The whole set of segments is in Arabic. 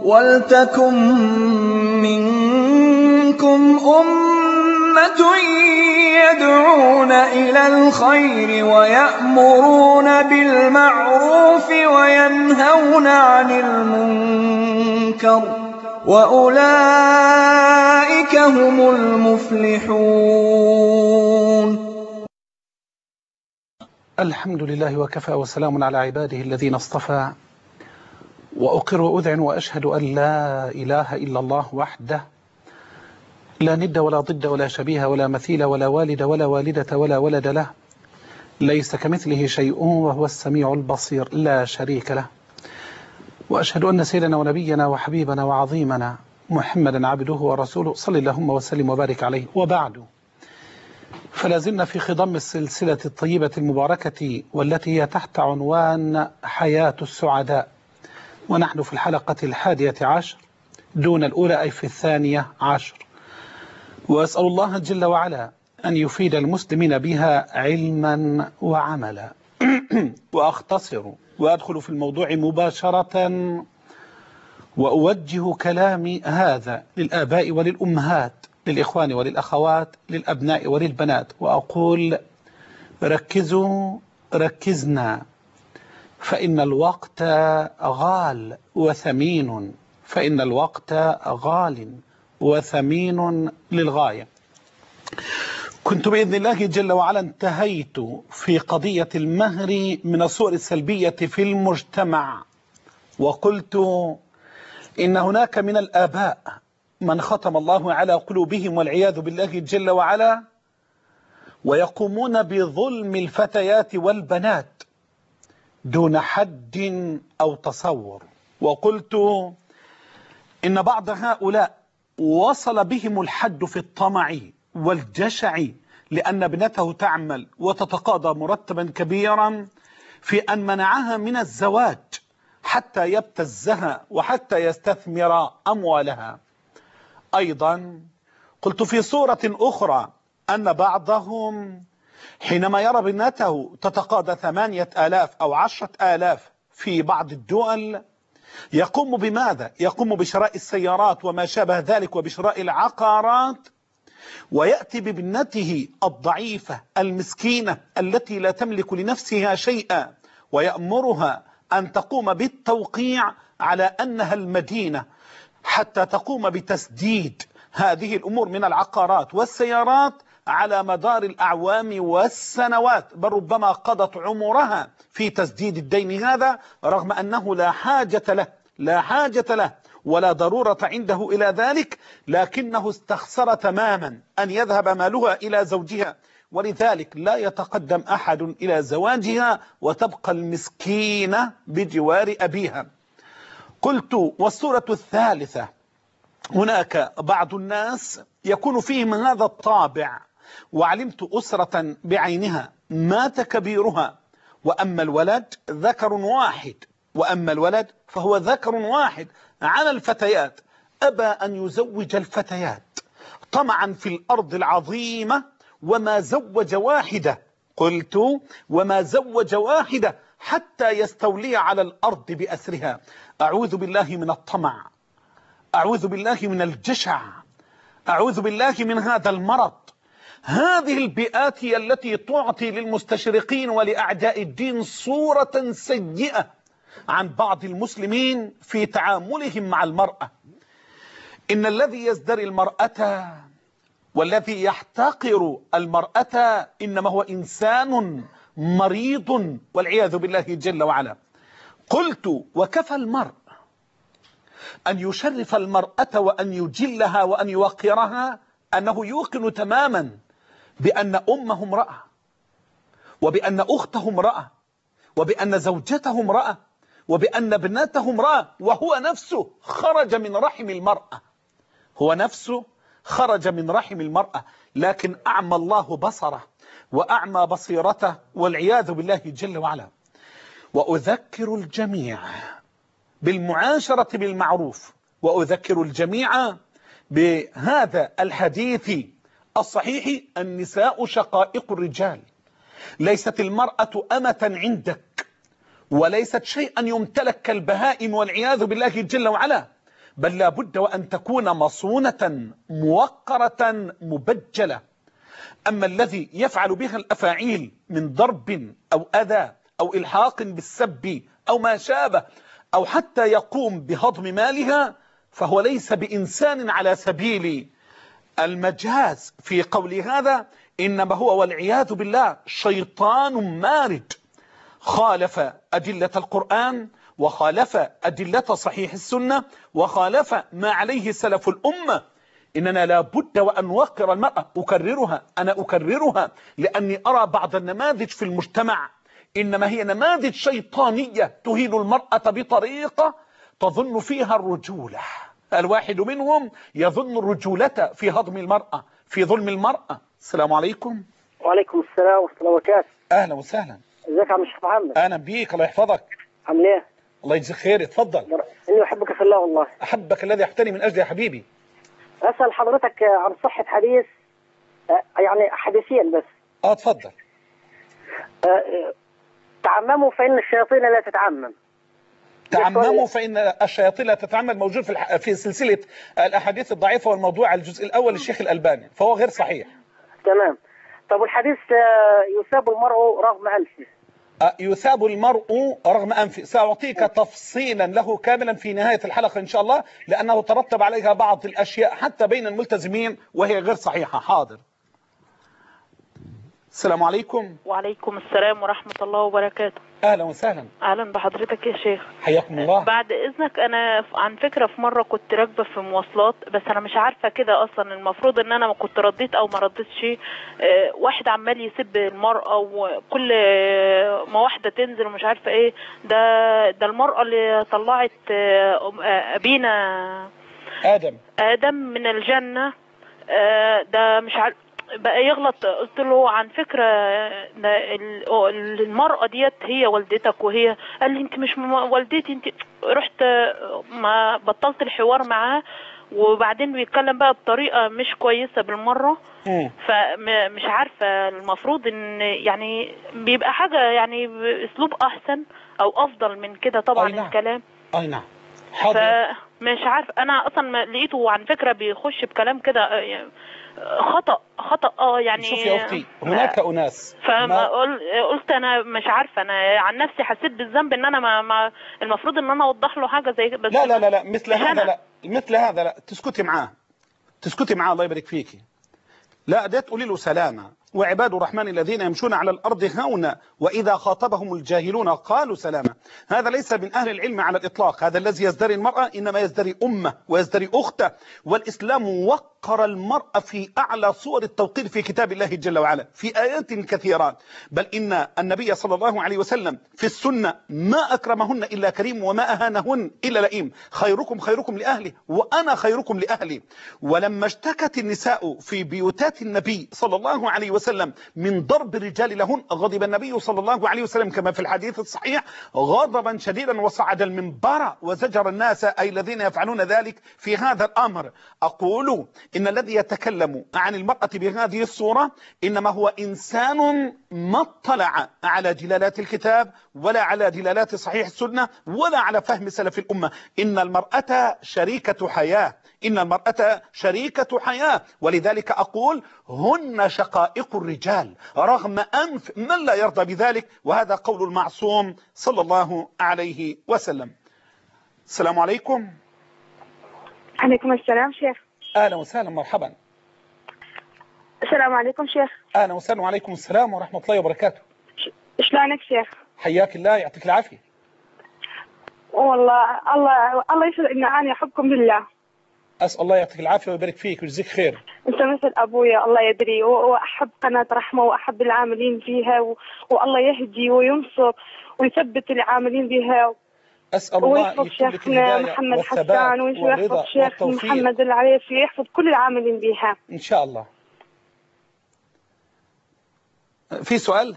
وَلْتَكُن مِّنكُمْ أُمَّةٌ يَدْعُونَ إِلَى الْخَيْرِ وَيَأْمُرُونَ بِالْمَعْرُوفِ وَيَنْهَوْنَ عَنِ الْمُنكَرِ ۚ وَأُولَٰئِكَ هُمُ الْمُفْلِحُونَ. الحمد لله وكفى، وسلام على عباده الذين اصطفى، وأقر وأذعن وأشهد أن لا إله إلا الله وحده لا ند ولا ضد ولا شبيه ولا مثيل ولا والد ولا والدة ولا ولد له، ليس كمثله شيء وهو السميع البصير لا شريك له. وأشهد أن سيدنا ونبينا وحبيبنا وعظيمنا محمدا عبده ورسوله، صلى اللهم وسلم وبارك عليه. وبعد، فلازلنا في خضم السلسلة الطيبة المباركة والتي هي تحت عنوان حياة السعداء، ونحن في الحلقة 11 دون الأولى، أي في 12. وأسأل الله جل وعلا أن يفيد المسلمين بها علما وعملا. وأختصر وأدخل في الموضوع مباشرة، وأوجه كلامي هذا للآباء وللأمهات، للإخوان وللأخوات، للأبناء وللبنات، وأقول: ركزوا، ركزنا، فإن الوقت غال وثمين، فإن الوقت غال وثمين للغاية. كنت بإذن الله جل وعلا انتهيت في قضية المهر من الصور السلبية في المجتمع، وقلت إن هناك من الآباء من ختم الله على قلوبهم والعياذ بالله جل وعلا، ويقومون بظلم الفتيات والبنات دون حد أو تصور. وقلت إن بعض هؤلاء وصل بهم الحد في الطمع والجشع، لأن ابنته تعمل وتتقاضى مرتبا كبيرا، في أن منعها من الزواج حتى يبتزها وحتى يستثمر أموالها. أيضا قلت في صورة أخرى أن بعضهم حينما يرى ابنته تتقاضى 8,000 أو 10,000 في بعض الدول، يقوم بماذا؟ يقوم بشراء السيارات وما شابه ذلك وبشراء العقارات، ويأتي بابنته الضعيفة المسكينة التي لا تملك لنفسها شيئا، ويأمرها أن تقوم بالتوقيع على أنها المدينة حتى تقوم بتسديد هذه الأمور من العقارات والسيارات على مدار الأعوام والسنوات، بل ربما قضت عمرها في تسديد الدين هذا، رغم أنه لا حاجة له ولا ضرورة عنده إلى ذلك، لكنه استخسر تماما أن يذهب مالها إلى زوجها، ولذلك لا يتقدم أحد إلى زواجها وتبقى المسكينة بجوار أبيها. قلت: والصورة الثالثة، هناك بعض الناس يكون فيهم هذا الطابع، وعلمت أسرة بعينها مات كبيرها، وأما الولد ذكر واحد، وأما الولد فهو ذكر واحد على الفتيات، أبى أن يزوج الفتيات طمعا في الأرض العظيمة، وما زوج واحدة. قلت: وما زوج واحدة حتى يستولي على الأرض بأسرها. أعوذ بالله من الطمع، أعوذ بالله من الجشع، أعوذ بالله من هذا المرض. هذه البيئات هي التي تعطي للمستشرقين ولأعداء الدين صورة سيئة عن بعض المسلمين في تعاملهم مع المرأة. إن الذي يزدري المرأة والذي يحتقر المرأة إنما هو إنسان مريض والعياذ بالله جل وعلا. قلت: وكفى المرء أن يشرف المرأة وأن يجلها وأن يوقرها أنه يوقن تماما بأن أمه امرأة، وبأن أخته امرأة، وبأن زوجته امرأة، وبأن ابنته امرأة، وهو نفسه خرج من رحم المرأة، هو نفسه خرج من رحم المرأة، لكن أعمى الله بصره وأعمى بصيرته والعياذ بالله جل وعلا. وأذكر الجميع بالمعاشرة بالمعروف، وأذكر الجميع بهذا الحديث الصحيح: النساء شقائق الرجال. ليست المرأة أمة عندك، وليست شيئا يمتلك كالبهائم والعياذ بالله جل وعلا، بل لا بد وأن تكون مصونة موقرة مبجلة. أما الذي يفعل بها الأفاعيل من ضرب أو أذى أو إلحاق بالسب أو ما شابه، أو حتى يقوم بهضم مالها، فهو ليس بإنسان على سبيل المجاز في قول هذا، إنما هو والعياذ بالله شيطان مارد خالف أدلة القرآن، وخالف أدلة صحيح السنة، وخالف ما عليه سلف الأمة. إننا لا بد وأن نوقر المرأة. أنا أكررها لأني أرى بعض النماذج في المجتمع إنما هي نماذج شيطانية تهين المرأة بطريقة تظن فيها الرجولة. الواحد منهم يظن الرجولة في هضم المرأة، في ظلم المرأة. السلام عليكم. وعليكم السلام ورحمة الله وبركاته. أهلا وسهلا. ازيك يا عم الشيخ محمد؟ أهلا بيك، الله يحفظك. عامل ايه؟ الله يجزيك خير، اتفضل. إني أحبك في الله والله. أحبك الذي أحتني من أجل يا حبيبي. أسأل حضرتك عن صحة حديث، يعني حديثيا بس. اتفضل. تعمموا فإن الشياطين لا تتعمم. تعمموا فإن الشياطين لا تتعمم، موجود في سلسلة الأحاديث الضعيفة والموضوع الجزء الأول للشيخ الألباني، فهو غير صحيح. تمام. طب والحديث يثاب المرء رغم أنفه. يثاب المرء رغم أنفه، سأعطيك تفصيلا له كاملا في نهاية الحلقة إن شاء الله، لأنه ترتب عليها بعض الأشياء حتى بين الملتزمين وهي غير صحيحة. حاضر. السلام عليكم. وعليكم السلام ورحمة الله وبركاته. أهلا وسهلا. أهلا بحضرتك يا شيخ. حياكم الله. بعد إذنك، أنا عن فكرة في مرة كنت راكبة في مواصلات، بس أنا مش عارفة كده أصلا المفروض إن أنا ما كنت رديت أو ما رديتش. واحد عمال يسب المرأة، وكل ما واحدة تنزل ومش عارفة إيه، ده المرأة اللي طلعت أبينا آدم من الجنة. ده مش عارف بقى يغلط. قلت له عن فكرة المرأة ديت هي والدتك، وهي قال لي انت مش والدتي انت. رحت ما بطلت الحوار معاه، وبعدين بيتكلم بقى بطريقة مش كويسة بالمرة. فمش عارفة المفروض ان يعني بيبقى حاجة يعني باسلوب احسن او افضل من كده طبعا. نعم. الكلام اي نعم. حاضر. فمش عارف، انا اصلا لقيته عن فكرة بيخش بكلام كده خطأ يعني. شوف يا أختي، هناك أناس، فما قلت أنا مش عارفة، أنا عن نفسي حسيت بالذنب إن أنا ما المفروض إن أنا أوضح له حاجة زي كده. لا مثل هذا لا تسكتي معاه الله يبارك فيكي. لا، ده تقولي له سلامة. وعباد الرحمن الذين يمشون على الأرض هونا وإذا خاطبهم الجاهلون قالوا سلاما. هذا ليس من أهل العلم على الإطلاق. هذا الذي يزدري المرأة إنما يزدري أمه ويزدري أخته. والإسلام وقر المرأة في أعلى صور التوقير في كتاب الله جل وعلا في آيات كثيرات. بل إن النبي صلى الله عليه وسلم في السنة ما أكرمهن إلا كريم وما أهانهن إلا لئيم. خيركم لأهله وأنا خيركم لأهلي. ولما اشتكت النساء في بيوتات النبي صلى الله عليه وسلم من ضرب الرجال لهن، غضب النبي صلى الله عليه وسلم كما في الحديث الصحيح غضبا شديدا، وصعد المنبر وزجر الناس أي الذين يفعلون ذلك في هذا الأمر. أقول إن الذي يتكلم عن المرأة بهذه الصورة إنما هو إنسان ما اطلع على دلالات الكتاب ولا على دلالات صحيح السنة ولا على فهم سلف الأمة. إن المرأة شريكة حياة، إن المرأة شريكة حياة. ولذلك أقول هن شقائق الرجال رغم أنف من لا يرضى بذلك، وهذا قول المعصوم صلى الله عليه وسلم. السلام عليكم. عليكم السلام شيخ. أهلا وسهلا، مرحبا. السلام عليكم شيخ. أهلا وسهلا، وعليكم السلام ورحمة الله وبركاته. شلونك شيخ؟ حياك الله، يعطيك العافية. والله الله يشهد إن أنا أحبكم بالله. أسأل الله يعطيك العافية ويبارك فيك ويجزيك خير. أنت مثل أبويا الله يدري، وأحب قناة رحمة وأحب العاملين فيها، والله يهدي وينصر ويثبت العاملين بها. أسأل الله يحفظ شيخنا محمد حسان ويحفظ شيخ محمد العريفي، يحفظ كل العاملين بها إن شاء الله. في سؤال؟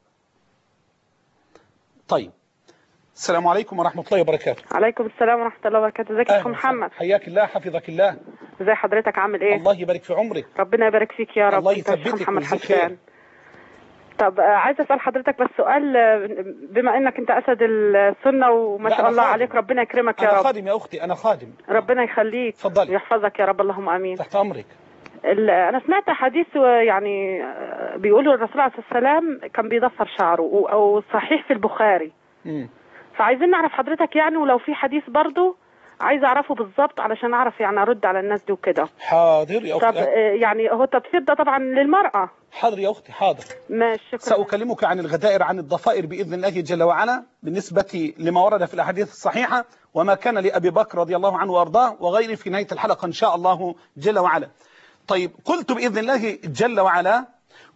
طيب. السلام عليكم ورحمة الله وبركاته. عليكم السلام ورحمة الله وبركاته. ازيك يا أخو محمد؟ حياك الله، حفظك الله. ازي حضرتك، عامل ايه؟ الله يبارك في عمرك. ربنا يبارك فيك يا رب. الله يثبتك محمد حسان. طب عايزه اسال حضرتك بس سؤال، بما انك انت اسد السنه وما شاء الله عليك، ربنا يكرمك يا رب. انا خادم يا اختي، انا خادم. ربنا يخليك ويحفظك يا رب، اللهم امين. تحت امرك. انا سمعت حديث يعني بيقولوا الرسول عليه الصلاه والسلام كان بيضفر شعره، او صحيح في البخاري. فعايزين نعرف حضرتك يعني، ولو في حديث برضه عايزه اعرفه بالظبط علشان اعرف يعني ارد على الناس دي وكده. حاضر يا اختي. طب يعني هو التضفير ده طبعا للمرأة. حاضر يا اختي، حاضر. ماشي، شكرا. سأكلمك عن الغدائر، عن الضفائر بإذن الله جل وعلا، بالنسبة لما ورد في الأحاديث الصحيحة وما كان لأبي بكر رضي الله عنه وأرضاه وغيره في نهاية الحلقة إن شاء الله جل وعلا. طيب، قلت بإذن الله جل وعلا،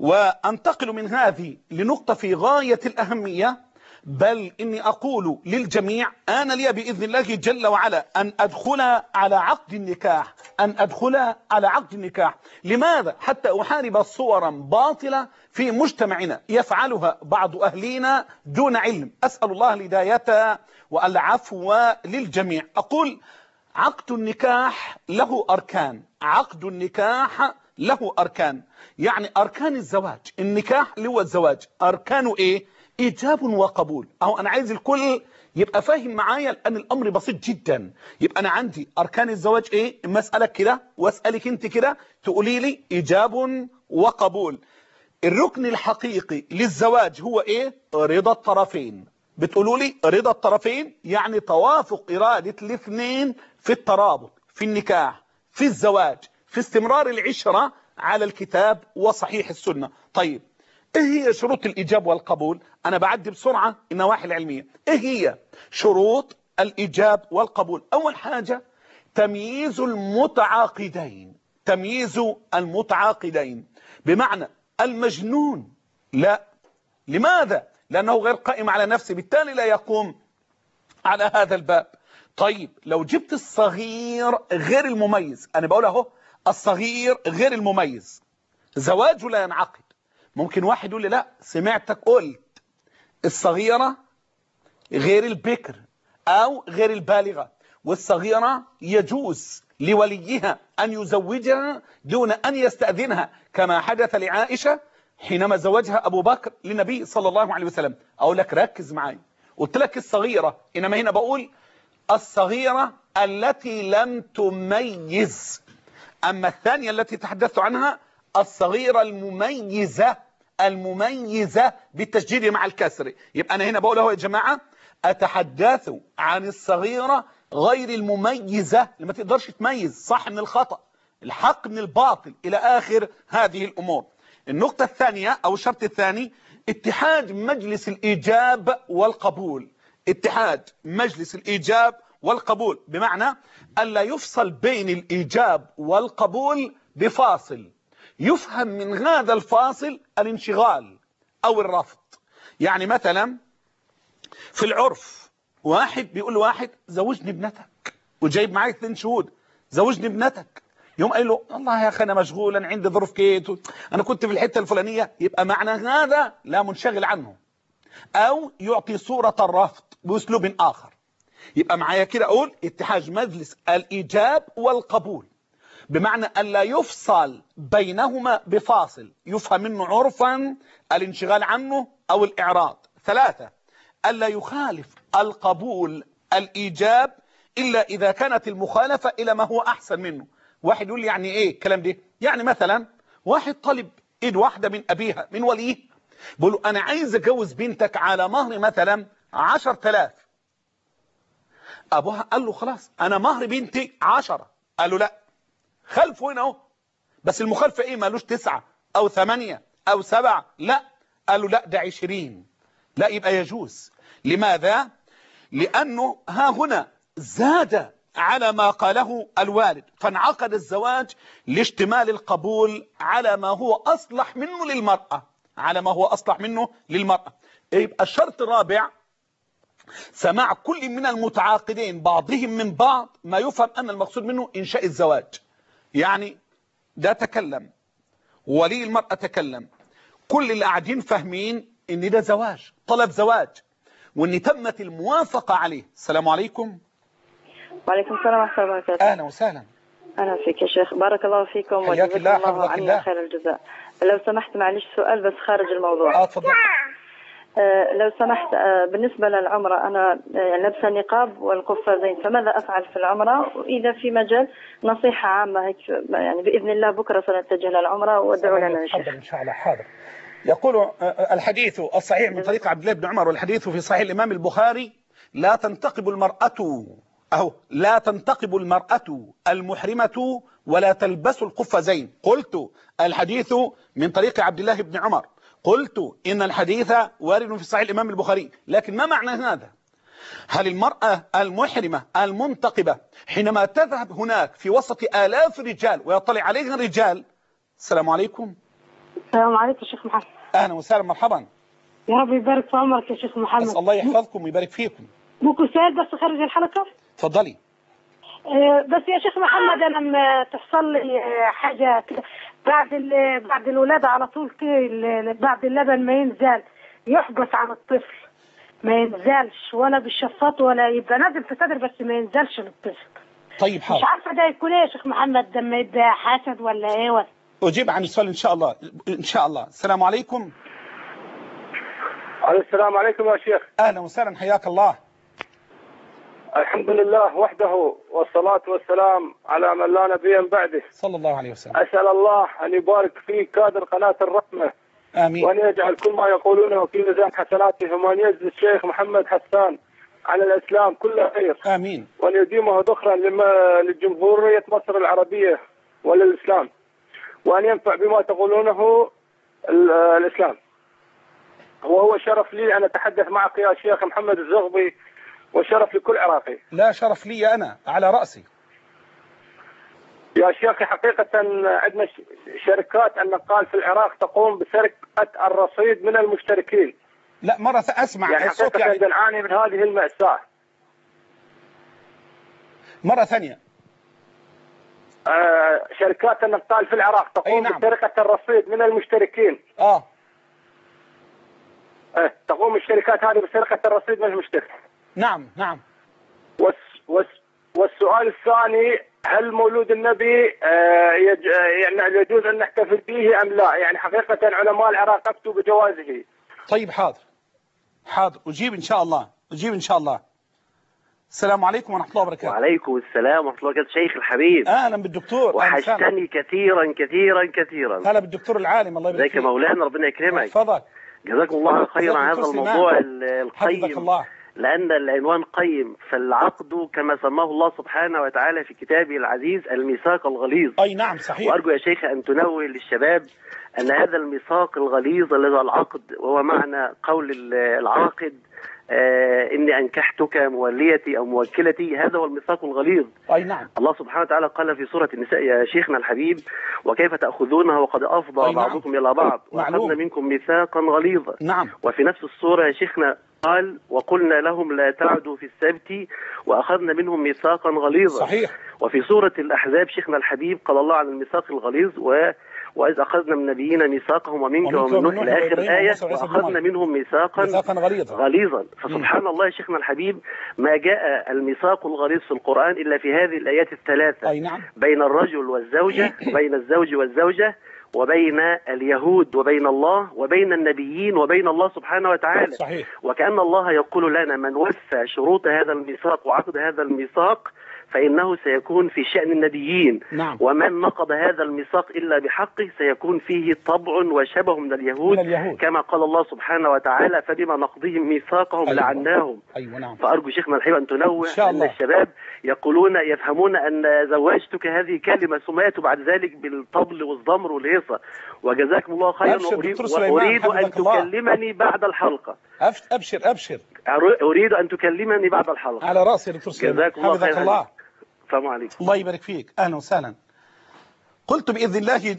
وأنتقل من هذه لنقطة في غاية الأهمية، بل إني أقول للجميع أنا لي بإذن الله جل وعلا أن أدخل على عقد النكاح، أن أدخل على عقد النكاح. لماذا؟ حتى أحارب صورا باطلة في مجتمعنا يفعلها بعض أهلينا دون علم. أسأل الله الهداية والعفو للجميع. أقول عقد النكاح له أركان، عقد النكاح له أركان، يعني أركان الزواج. النكاح اللي هو الزواج أركانه إيه؟ إيجاب وقبول. أو أنا عايز الكل يبقى فاهم معايا، لأن الأمر بسيط جدا. يبقى أنا عندي أركان الزواج إيه؟ اما أسألك كده وأسألك أنت كده تقولي لي إيجاب وقبول. الركن الحقيقي للزواج هو إيه؟ رضا الطرفين. بتقولوا لي رضا الطرفين يعني توافق إرادة الاثنين في الترابط، في النكاح، في الزواج، في استمرار العشرة على الكتاب وصحيح السنة. طيب، ايه هي شروط الايجاب والقبول؟ انا بعدي بسرعة النواحي العلمية. ايه هي شروط الايجاب والقبول؟ اول حاجة تمييز المتعاقدين. تمييز المتعاقدين بمعنى المجنون لا. لماذا؟ لانه غير قائم على نفسه، بالتالي لا يقوم على هذا الباب. طيب، لو جبت الصغير غير المميز، انا بقول اهو الصغير غير المميز زواجه لا ينعقد. ممكن واحد يقول لي لا، سمعتك قلت الصغيرة غير البكر أو غير البالغة، والصغيرة يجوز لوليها أن يزوجها دون أن يستأذنها، كما حدث لعائشة حينما زوجها أبو بكر للنبي صلى الله عليه وسلم. أقول لك ركز معي، قلت لك الصغيرة، إنما هنا بقول الصغيرة التي لم تميز. أما الثانية التي تحدثت عنها الصغيرة المميزة، المميزة بالتشديد مع الكسر. يبقى أنا هنا بقول اهو يا جماعة أتحدث عن الصغيرة غير المميزة اللي ما تقدرش تميز صح من الخطأ، الحق من الباطل، إلى آخر هذه الأمور. النقطة الثانية أو الشرط الثاني اتحاد مجلس الإيجاب والقبول. اتحاد مجلس الإيجاب والقبول بمعنى ألا يفصل بين الإيجاب والقبول بفاصل يفهم من هذا الفاصل الانشغال أو الرفض. يعني مثلا في العرف واحد بيقول لواحد زوجني ابنتك، وجايب معايا 2 شهود، زوجني ابنتك. يوم قال له والله يا أخي أنا مشغول، أنا عندي ظروف كيت، أنا كنت في الحتة الفلانية. يبقى معنى هذا لا منشغل عنه، أو يعطي صورة الرفض بأسلوب آخر. يبقى معايا كده أقول اتحاد مجلس الإيجاب والقبول بمعنى ألا يفصل بينهما بفاصل يفهم منه عرفا الانشغال عنه أو الإعراض. 3 ألا يخالف القبول الإيجاب إلا إذا كانت المخالفة إلى ما هو أحسن منه. واحد يقول لي يعني إيه الكلام ده؟ يعني مثلا واحد طالب إيد واحدة من أبيها من وليه، بيقول له أنا عايز أجوز بنتك على مهر مثلا 10,000. أبوها قال له خلاص أنا مهر بنتي 10. قال له لا، خلفه هنا اهو، بس المخالفة ايه؟ مالوش 9 أو 8 أو 7، لا. قال له لا ده 20. لا، يبقى يجوز. لماذا؟ لأنه ها هنا زاد على ما قاله الوالد، فانعقد الزواج لاشتمال القبول على ما هو أصلح منه للمرأة، على ما هو أصلح منه للمرأة. يبقى الشرط الرابع سماع كل من المتعاقدين بعضهم من بعض ما يفهم أن المقصود منه إنشاء الزواج. يعني ده تكلم، ولي المرأة تكلم، كل اللي قاعدين فاهمين ان ده زواج، طلب زواج، وان تمت الموافقة عليه. السلام عليكم. وعليكم السلام ورحمة الله وبركاته. اهلا وسهلا. أهلا فيك يا شيخ، بارك الله فيكم حياك الله، وجزاكم الله حفظك الله. عنا خير الجزاء. لو سمحت معلش سؤال بس خارج الموضوع. تفضل. لو سمحت، بالنسبة للعمرة أنا لابسة النقاب والقفازين، فماذا أفعل في العمرة؟ وإذا في مجال نصيحة عامة هيك يعني بإذن الله بكرة سنتجه للعمرة وادعوا لنا يا شيخ. إن شاء الله. حاضر. يقول الحديث الصحيح من طريق عبد الله بن عمر، والحديث في صحيح الإمام البخاري: لا تنتقب المرأة المحرمة ولا تلبس القفازين. قلت الحديث من طريق عبد الله بن عمر، قلت إن الحديث وارد في صحيح الإمام البخاري، لكن ما معنى هذا؟ هل المرأة المحرمة المنتقبة حينما تذهب هناك في وسط آلاف الرجال ويطلع عليها الرجال؟ السلام عليكم. السلام عليكم شيخ محمد. أهلا وسهلا، مرحبا. يا رب يبارك في عمرك يا شيخ محمد. أسأل الله يحفظكم ويبارك فيكم. ممكن سؤال بس خارج الحلقة؟ تفضلي. بس يا شيخ محمد أنا لما تحصل لي حاجة كده بعد الولادة على طول كده، بعد اللبن ما ينزل يحبس عن الطفل، ما ينزلش ولا بالشفاط ولا يبقى نازل في صدر بس ما ينزلش للطفل. طيب حاضر. مش عارفة ده يكون ايه يا شيخ محمد، ده ما يبقى حسد ولا ايه ولا؟ أجيب عن السؤال إن شاء الله. إن شاء الله. السلام عليكم. السلام عليكم يا شيخ. أهلا وسهلا، حياك الله. الحمد لله وحده والصلاة والسلام على من لا نبي بعده صلى الله عليه وسلم. أسأل الله أن يبارك في كادر قناة الرحمة، آمين، وأن يجعل كل ما يقولونه في ميزان حسناتهم، وأن يجزي الشيخ محمد حسان على الإسلام كل خير، آمين، وأن يديمه ذخرا لجمهورية مصر العربية وللإسلام، وأن ينفع بما تقولونه الإسلام. وهو شرف لي أن أتحدث معك يا شيخ محمد الزغبي، وشرف لكل عراقي. لا، شرف لي أنا على رأسي يا شيخي. حقيقة عندنا شركات النقال في العراق تقوم بسرقة الرصيد من المشتركين. لا، مرة أسمع يعني الصوت حقيقة نعاني من هذه المأساة. مرة ثانية. شركات النقال في العراق تقوم نعم. بسرقة الرصيد من المشتركين. تقوم الشركات هذه بسرقة الرصيد من المشترك. نعم نعم. والسؤال الثاني: هل مولود النبي يعني يجوز أن نحتفل به أم لا؟ يعني حقيقة علماء العراق أفتوا بجوازه. طيب حاضر، أجيب إن شاء الله، إن شاء الله. السلام عليكم ورحمة الله وبركاته. وعليكم السلام ورحمة الله وبركاته شيخ الحبيب. أهلا بالدكتور. وحشتني كثيرا كثيرا كثيرا. هلا بالدكتور العالم، الله يبارك فيك. ازيك يا مولانا، ربنا يكرمك. يحفظك. جزاكم الله خيرا عن هذا الموضوع القيم. الله. لأن العنوان قيم، فالعقد كما سماه الله سبحانه وتعالى في كتابه العزيز الميثاق الغليظ. أي نعم صحيح. وأرجو يا شيخ أن تنوه للشباب أن هذا الميثاق الغليظ الذي هو العقد، وهو معنى قول العاقد إني أنكحتك موليتي أو موكلتي، هذا هو الميثاق الغليظ. أي نعم. الله سبحانه وتعالى قال في سورة النساء: يا شيخنا الحبيب وكيف تأخذونها وقد أفضى بعضكم إلى بعض وأخذنا منكم ميثاقا غليظا. نعم. وفي نفس السورة يا شيخنا قال: وقلنا لهم لا تعدوا في السبت وأخذنا منهم ميثاقا غليظا. صحيح. وفي سورة الأحزاب شيخنا الحبيب قال الله عن الميثاق الغليظ: وإذ أخذنا من النبيين ميثاقهم ومنك ومن نوح إلى آخر الآية، وأخذنا منهم ميثاقا غليظا. فسبحان الله يا شيخنا الحبيب، ما جاء الميثاق الغليظ في القرآن إلا في هذه الآيات الثلاثة. أي نعم. بين الرجل والزوجة، وبين الزوج والزوجة، وبين اليهود وبين الله، وبين النبيين وبين الله سبحانه وتعالى. صحيح. وكأن الله يقول لنا: من وفى شروط هذا الميثاق وعقد هذا الميثاق فإنه سيكون في شأن النبيين. نعم. ومن نقض هذا الميثاق إلا بحقه سيكون فيه طبع وشبه من اليهود. كما قال الله سبحانه وتعالى: فبما نقضهم ميثاقهم لعناهم. أيوة نعم. فأرجو شيخنا الحبيب أن تنوه أن الشباب يفهمون أن زوجتك هذه كلمة ثم يأتوا بعد ذلك بالطبل والزمر والهيصة. وجزاكم الله خيرا. وأريد أن تكلمني بعد الحلقة. أبشر. أريد أن تكلمني بعد الحلقة. على رأسي يا دكتور سليمان. جزاكم الله خيرا. الله. السلام عليكم. الله يبارك فيك. أهلا وسهلا. قلت بإذن الله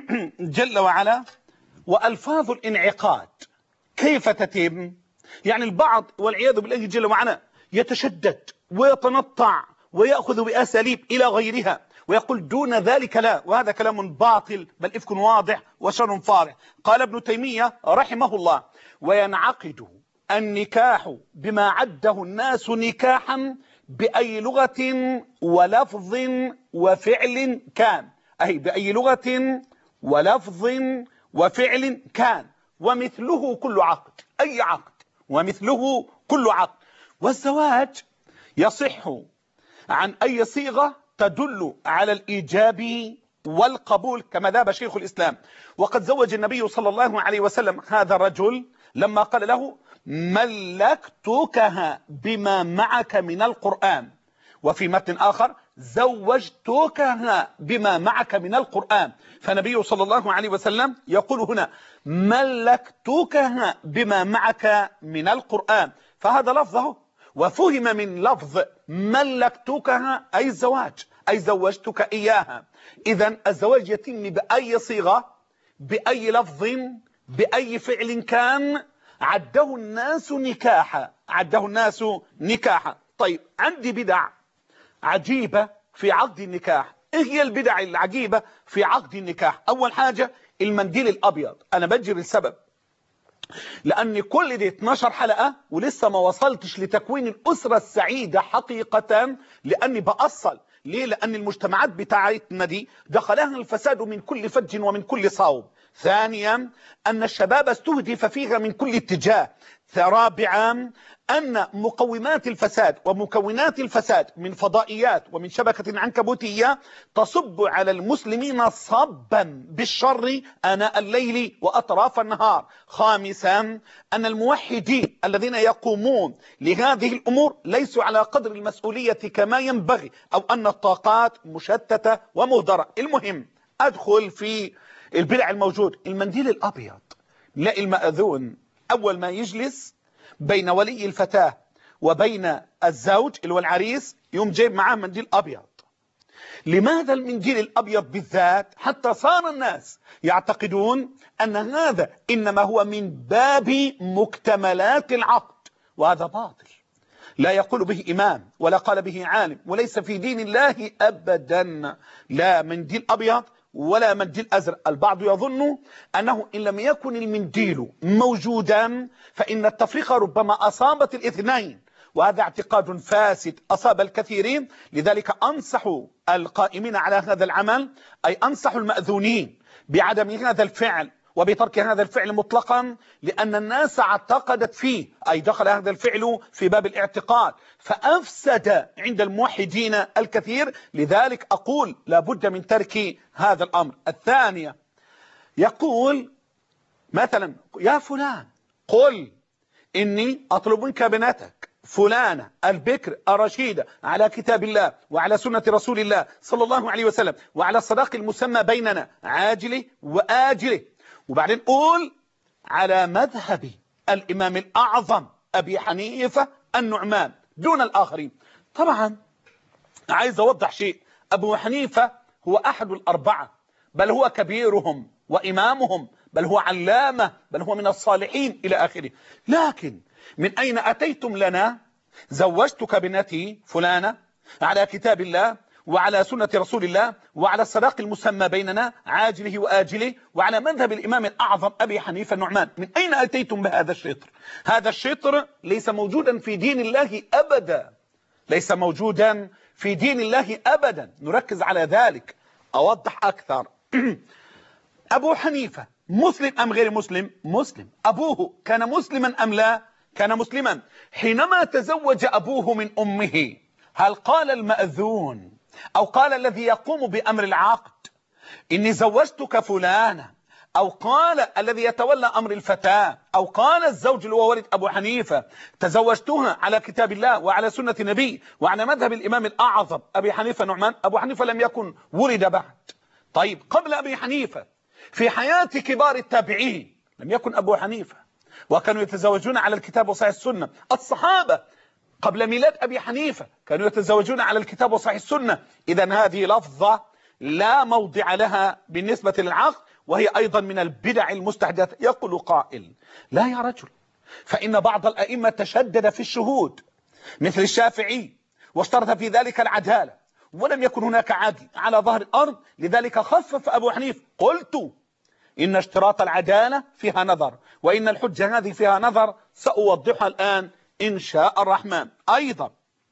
جل وعلا: وألفاظ الانعقاد كيف تتم؟ يعني البعض والعياذ بالله جل وعلا يتشدد ويتنطع ويأخذ بأساليب إلى غيرها ويقول دون ذلك لا، وهذا كلام باطل بل إفك واضح وشر فارح. قال ابن تيمية رحمه الله: وينعقد النكاح بما عده الناس نكاحا بأي لغة ولفظ وفعل كان، أي بأي لغة ولفظ وفعل كان، ومثله كل عقد، أي عقد ومثله كل عقد. والزواج يصح عن أي صيغة تدل على الإيجاب والقبول كما ذهب شيخ الإسلام. وقد زوج النبي صلى الله عليه وسلم هذا الرجل لما قال له ملكتكها بما معك من القرآن، وفي متن آخر زوجتكها بما معك من القرآن. فالنبي صلى الله عليه وسلم يقول هنا ملكتكها بما معك من القرآن، فهذا لفظه وفهم من لفظ ملكتكها أي الزواج، أي زوجتك إياها. إذن الزواج يتم بأي صيغة بأي لفظ بأي فعل كان، عده الناس نكاحا، عده الناس نكاحا. طيب عندي بدع عجيبة في عقد النكاح. ايه هي البدع العجيبة في عقد النكاح؟ اول حاجة المنديل الابيض. انا بجري السبب لان كل دي 12 حلقة ولسه ما وصلتش لتكوين الاسرة السعيدة حقيقة، لاني بأصل ليه؟ لان المجتمعات بتاعتنا دي دخلها الفساد من كل فج ومن كل صوب. ثانيا ان الشباب استهدف فيها من كل اتجاه. رابعا أن مقومات الفساد ومكونات الفساد من فضائيات ومن شبكة عنكبوتية تصب على المسلمين صبا بالشر آناء الليل وأطراف النهار. خامسا أن الموحدين الذين يقومون لهذه الأمور ليسوا على قدر المسؤولية كما ينبغي، أو أن الطاقات مشتتة ومهدرة. المهم أدخل في البدع الموجود. المنديل الأبيض، لا المأذون أول ما يجلس بين ولي الفتاة وبين الزوج اللي هو العريس يوم جايب معاه منديل أبيض. لماذا المنديل الأبيض بالذات؟ حتى صار الناس يعتقدون أن هذا إنما هو من باب مكتملات العقد، وهذا باطل لا يقول به إمام ولا قال به عالم، وليس في دين الله أبدا لا منديل أبيض ولا منديل أزرق. البعض يظن أنه إن لم يكن المنديل موجودا فإن التفرقة ربما أصابت الاثنين، وهذا اعتقاد فاسد أصاب الكثيرين. لذلك أنصح القائمين على هذا العمل، أي أنصح المأذونين بعدم هذا الفعل وبترك هذا الفعل مطلقا، لأن الناس اعتقدت فيه، أي دخل هذا الفعل في باب الاعتقاد فأفسد عند الموحدين الكثير. لذلك أقول لابد من ترك هذا الأمر. الثانية يقول مثلا يا فلان قل إني أطلب منك بنتك فلانة البكر الرشيدة على كتاب الله وعلى سنة رسول الله صلى الله عليه وسلم وعلى الصداق المسمى بيننا عاجله وآجله. وبعدين قول على مذهب الإمام الأعظم أبي حنيفة النعمان دون الآخرين. طبعا عايز أوضح شيء، أبو حنيفة هو أحد الأربعة، بل هو كبيرهم وإمامهم، بل هو علامة، بل هو من الصالحين إلى آخره. لكن من أين أتيتم لنا زوجتك بنتي فلانة على كتاب الله وعلى سنة رسول الله وعلى الصداق المسمى بيننا عاجله وآجله وعلى مذهب الإمام الأعظم أبي حنيفة النعمان؟ من أين أتيتم بهذا الشطر؟ هذا الشطر ليس موجودا في دين الله أبدا، ليس موجودا في دين الله أبدا. نركز على ذلك. أوضح أكثر. أبو حنيفة مسلم أم غير مسلم؟ مسلم. أبوه كان مسلما أم لا؟ كان مسلما. حينما تزوج أبوه من أمه هل قال المأذون أو قال الذي يقوم بأمر العقد إني زوجتك فلانة، أو قال الذي يتولى أمر الفتاة، أو قال الزوج اللي هو والد أبو حنيفة تزوجتها على كتاب الله وعلى سنة نبي وعلى مذهب الإمام الأعظم أبي حنيفة نعمان؟ أبو حنيفة لم يكن ولد بعد. طيب قبل أبي حنيفة في حياة كبار التابعين لم يكن أبو حنيفة، وكانوا يتزوجون على الكتاب وصحيح السنة. الصحابة قبل ميلاد أبي حنيفة كانوا يتزوجون على الكتاب وصحيح السنة. إذن هذه لفظة لا موضع لها بالنسبة للعقد، وهي أيضا من البدع المستحدثة. يقول قائل لا يا رجل، فإن بعض الأئمة تشدد في الشهود مثل الشافعي واشترط في ذلك العدالة، ولم يكن هناك عدل على ظهر الأرض، لذلك خفف أبو حنيفة. قلت إن اشتراط العدالة فيها نظر، وإن الحجة هذه فيها نظر، سأوضحها الآن إن شاء الرحمن. أيضا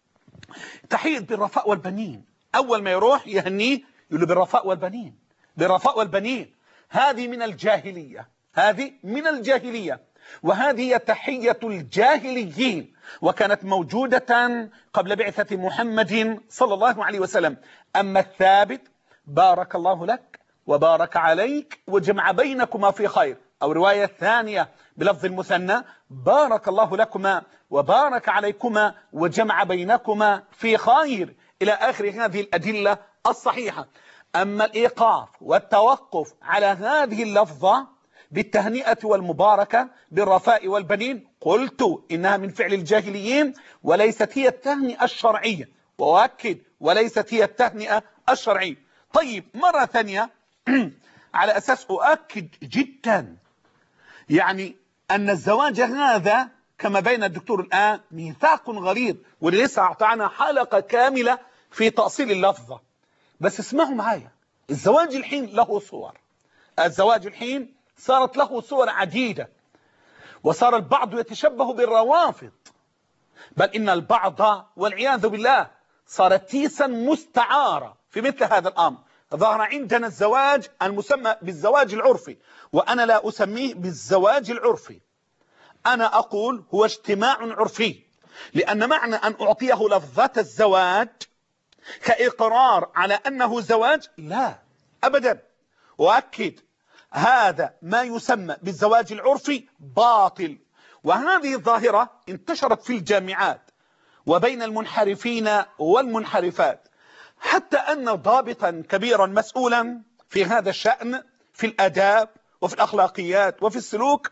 تحية بالرفاء والبنين. أول ما يروح يهنيه يقول له بالرفاء والبنين، بالرفاء والبنين. هذه من الجاهلية، هذه من الجاهلية، وهذه هي تحية الجاهليين، وكانت موجودة قبل بعثة محمد صلى الله عليه وسلم. أما الثابت بارك الله لك وبارك عليك وجمع بينكما في خير، أو رواية ثانية بلفظ المثنى بارك الله لكما وبارك عليكما وجمع بينكما في خير، إلى آخر هذه الأدلة الصحيحة. أما الإيقاف والتوقف على هذه اللفظة بالتهنئة والمباركة بالرفاء والبنين، قلت إنها من فعل الجاهليين وليست هي التهنئة الشرعية، وأؤكد وليست هي التهنئة الشرعية. طيب مرة ثانية على أساس أؤكد جدا يعني أن الزواج هذا كما بين الدكتور الآن ميثاق غليظ، ولسه أعطانا حلقة كاملة في تأصيل اللفظة. بس اسمعوا معايا، الزواج الحين له صور، الزواج الحين صارت له صور عديدة، وصار البعض يتشبه بالروافض، بل إن البعض والعياذ بالله صار تيسا مستعارة في مثل هذا الأمر. ظهر عندنا الزواج المسمى بالزواج العرفي، وأنا لا أسميه بالزواج العرفي، أنا أقول هو اجتماع عرفي، لأن معنى أن أعطيه لفظة الزواج كإقرار على أنه زواج لا أبدا. وأكد هذا ما يسمى بالزواج العرفي باطل، وهذه الظاهرة انتشرت في الجامعات وبين المنحرفين والمنحرفات، حتى أن ضابطا كبيرا مسؤولا في هذا الشأن في الآداب وفي الأخلاقيات وفي السلوك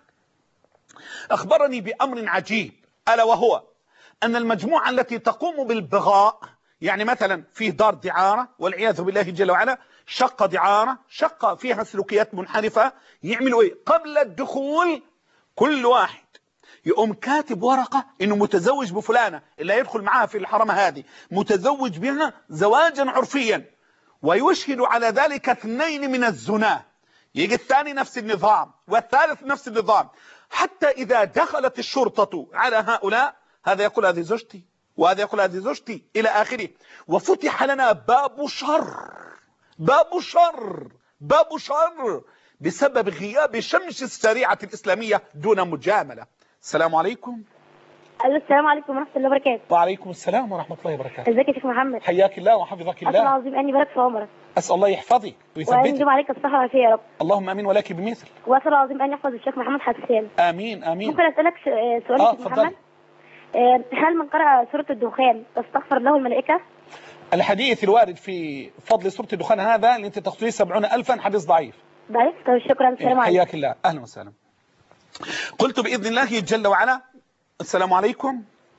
أخبرني بأمر عجيب، ألا وهو أن المجموعة التي تقوم بالبغاء، يعني مثلا في دار دعارة والعياذ بالله جل وعلا، شقة دعارة، شقة فيها سلوكيات منحرفة، يعملوا إيه؟ قبل الدخول كل واحد يقوم كاتب ورقة إنه متزوج بفلانة اللي يدخل معها في الحرمة هذه، متزوج بها زواجا عرفيا، ويشهد على ذلك 2 من الزنا. يجي الثاني نفس النظام والثالث نفس النظام، حتى إذا دخلت الشرطة على هؤلاء هذا يقول هذه زوجتي وهذا يقول هذه زوجتي إلى آخره. وفتح لنا باب شر، باب شر، باب شر، بسبب غياب شمس الشريعة الإسلامية دون مجاملة. السلام عليكم. السلام عليكم ورحمة الله وبركاته. وعليكم السلام ورحمة الله وبركاته. ازيك يا شيخ محمد؟ حياك الله وحفظك الله. أسأل الله العظيم أني بارك في عمرك. أسأل الله يحفظك ويثبتك وينجم عليك الصحة والعافية يا رب. اللهم آمين ولك بمثل. وأسأل الله العظيم أن يحفظ الشيخ محمد حسان. آمين آمين. ممكن أسألك سؤال يا شيخ محمد؟ هل من قرأ سورة الدخان تستغفر له الملائكة؟ الحديث الوارد في فضل سورة الدخان هذا اللي أنت تقصديه 70,000 حديث ضعيف. ضعيف؟ طيب شكرا. السلام عليكم. حياك الله. أهلا وسهلا. قلت بإذن الله جل وعلا. السلام عليكم.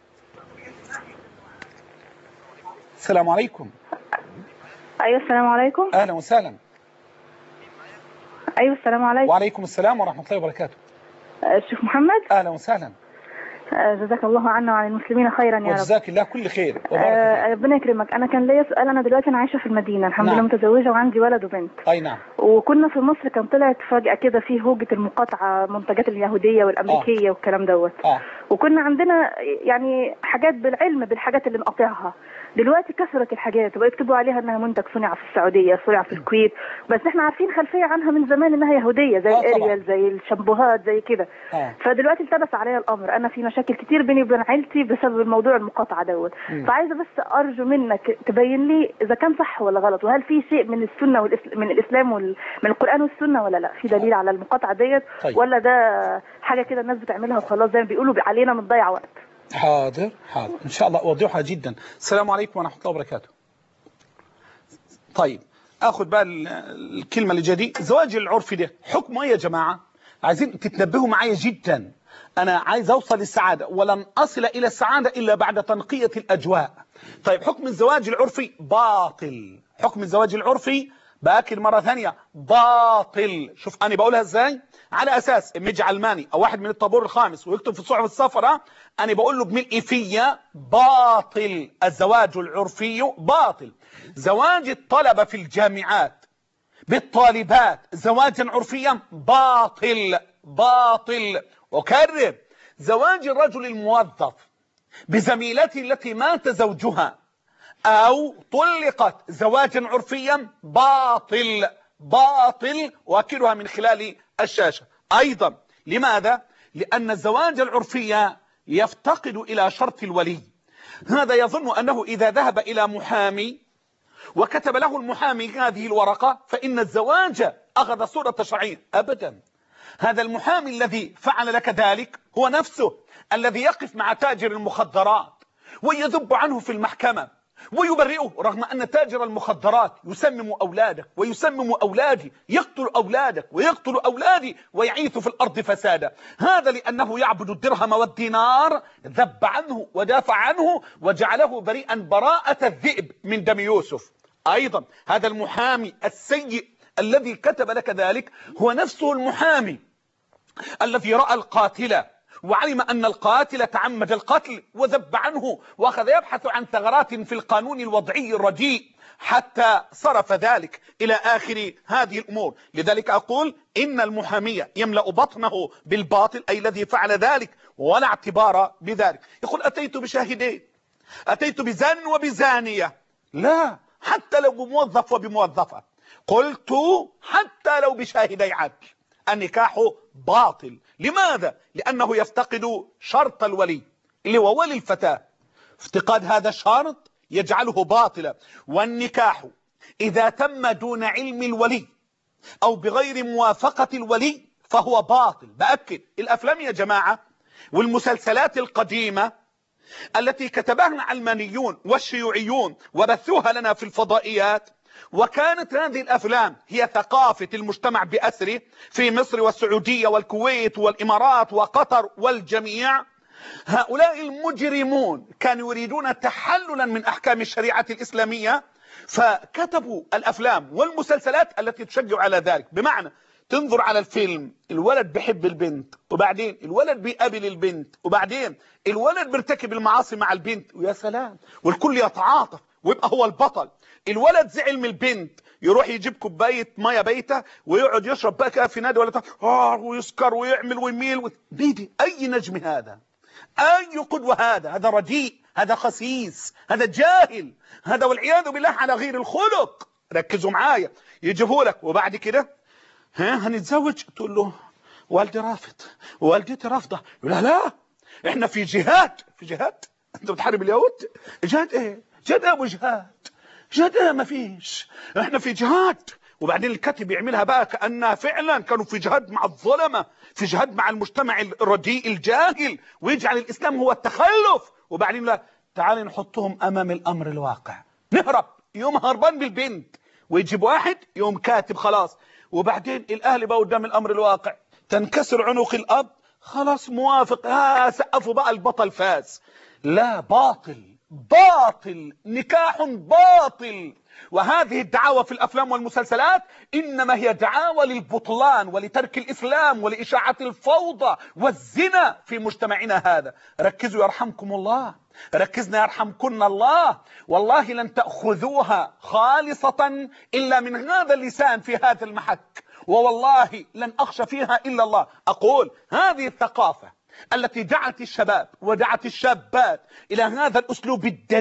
السلام عليكم. أيوة السلام عليكم. أهلا وسهلا. أيوة السلام عليكم. وعليكم السلام ورحمة الله وبركاته. الشيخ محمد. أهلا وسهلا. جزاك الله عنا وعن المسلمين خيرا يا رب. وجزاك الله كل خير. ربنا يكرمك. أنا كان ليا سؤال. أنا دلوقتي أنا عايشة في المدينة الحمد لله، متزوجة وعندي ولد وبنت. أي نعم. وكنا في مصر كان طلعت فجأة كده في هوجة المقاطعة منتجات اليهودية والأمريكية والكلام دوت. وكنا عندنا يعني حاجات بالعلم بالحاجات اللي نقاطعها. دلوقتي كثرت الحاجات وبقى يكتبوا عليها انها منتج صنع في السعوديه، صنع في الكويت، بس احنا عارفين خلفيه عنها من زمان انها يهوديه زي الاريال زي الشامبوهات زي كده. فدلوقتي التبس عليا الامر، انا في مشاكل كتير بيني وبين عيلتي بسبب الموضوع المقاطعه دوت. فعايزه بس ارجو منك تبين لي اذا كان صح ولا غلط، وهل في شيء من السنه من الاسلام من القران والسنه ولا لا في دليل على المقاطعه ديت، ولا ده حاجه كده الناس بتعملها وخلاص زي ما بيقولوا علينا بنضيع وقت. حاضر حاضر إن شاء الله أوضحها جدا. السلام عليكم ورحمة الله وبركاته. طيب أخذ بقى الكلمة اللي جدي. زواج العرفي ده حكمه إيه يا جماعة؟ عايزين تتنبهوا معايا جدا. أنا عايز أوصل للسعادة ولن أصل إلى السعادة إلا بعد تنقية الأجواء. طيب حكم الزواج العرفي باطل. حكم الزواج العرفي بأكد مرة ثانية باطل. شوف أنا بقولها إزاي؟ على أساس إما يجي علماني أو واحد من الطابور الخامس ويكتب في الصحف الصفراء، أنا بقول له بملء فيا باطل. الزواج العرفي باطل. زواج الطلبة في الجامعات بالطالبات زواجا عرفيا باطل باطل. أكرر، زواج الرجل الموظف بزميلته التي مات زوجها أو طلقت زواجا عرفيا باطل باطل، وأكلها من خلال الشاشة. أيضا لماذا؟ لأن الزواج العرفي يفتقد إلى شرط الولي. هذا يظن أنه إذا ذهب إلى محامي وكتب له المحامي هذه الورقة فإن الزواج أخذ صورة شرعية. أبدا، هذا المحامي الذي فعل لك ذلك هو نفسه الذي يقف مع تاجر المخدرات ويذب عنه في المحكمة ويبرئه، رغم أن تاجر المخدرات يسمم أولادك ويسمم أولادي، يقتل أولادك ويقتل أولادي ويعيث في الأرض فسادا. هذا لأنه يعبد الدرهم والدينار، ذب عنه ودافع عنه وجعله بريئا براءة الذئب من دم يوسف. أيضا هذا المحامي السيء الذي كتب لك ذلك هو نفسه المحامي الذي رأى القاتل وعلم أن القاتل تعمد القتل وذب عنه وأخذ يبحث عن ثغرات في القانون الوضعي الرديء حتى صرف ذلك إلى آخر هذه الأمور. لذلك أقول إن المحامي يملأ بطنه بالباطل، أي الذي فعل ذلك ولا اعتبار بذلك. يقول أتيت بشاهدين، أتيت بزان وبزانية. لا، حتى لو بموظف وبموظفة. قلت حتى لو بشاهدي عدل، النكاح باطل. لماذا؟ لأنه يفتقد شرط الولي اللي هو ولي الفتاة. افتقاد هذا الشرط يجعله باطلا. والنكاح إذا تم دون علم الولي أو بغير موافقة الولي فهو باطل. بأكد، الأفلام يا جماعة والمسلسلات القديمة التي كتبها العلمانيون والشيوعيون وبثوها لنا في الفضائيات، وكانت هذه الأفلام هي ثقافة المجتمع بأسره في مصر والسعودية والكويت والإمارات وقطر والجميع، هؤلاء المجرمون كانوا يريدون تحللا من أحكام الشريعة الإسلامية، فكتبوا الأفلام والمسلسلات التي تشجع على ذلك. بمعنى تنظر على الفيلم، الولد بيحب البنت، وبعدين الولد بيقابل البنت، وبعدين الولد بيرتكب المعاصي مع البنت، ويا سلام، والكل يتعاطف ويبقى هو البطل. الولد زعل من البنت، يروح يجيب كوبايه ميه بيته ويقعد يشرب بقى في نادي ولا ويسكر ويعمل ويميل بيدي. اي نجم هذا؟ اي قدوه هذا؟ هذا رديء، هذا خسيس، هذا جاهل، هذا والعياذ بالله على غير الخلق. ركزوا معايا، يجيبوا لك وبعد كده هنتزوج، تقول له والدي رافض، والدتي رافضه. يقول لا احنا في جهاد. في جهاد؟ انت بتحارب اليهود؟ جهاد ايه؟ جهاد ايه ابو جهاد؟ جهاد ايه؟ ما فيش، احنا في جهاد. وبعدين الكاتب يعملها بقى كأنها فعلا كانوا في جهاد مع الظلمة، في جهاد مع المجتمع الرديء الجاهل، ويجعل الإسلام هو التخلف. وبعدين لا، تعالي نحطهم أمام الأمر الواقع، نهرب. يوم هربان بالبنت، ويجيب واحد يوم كاتب خلاص. وبعدين الأهل بقى قدام الأمر الواقع، تنكسر عنق الأب، خلاص موافق، سقفوا بقى البطل فاز. لا، باطل باطل، نكاح باطل. وهذه الدعاوى في الأفلام والمسلسلات إنما هي دعاوى للبطلان ولترك الإسلام ولإشاعة الفوضى والزنا في مجتمعنا هذا. ركزوا يرحمكم الله، ركزنا يرحمكن الله. والله لن تأخذوها خالصة إلا من هذا اللسان في هذا المحك، ووالله لن أخشى فيها إلا الله. أقول هذه الثقافة التي دعت الشباب ودعت الشابات إلى هذا الأسلوب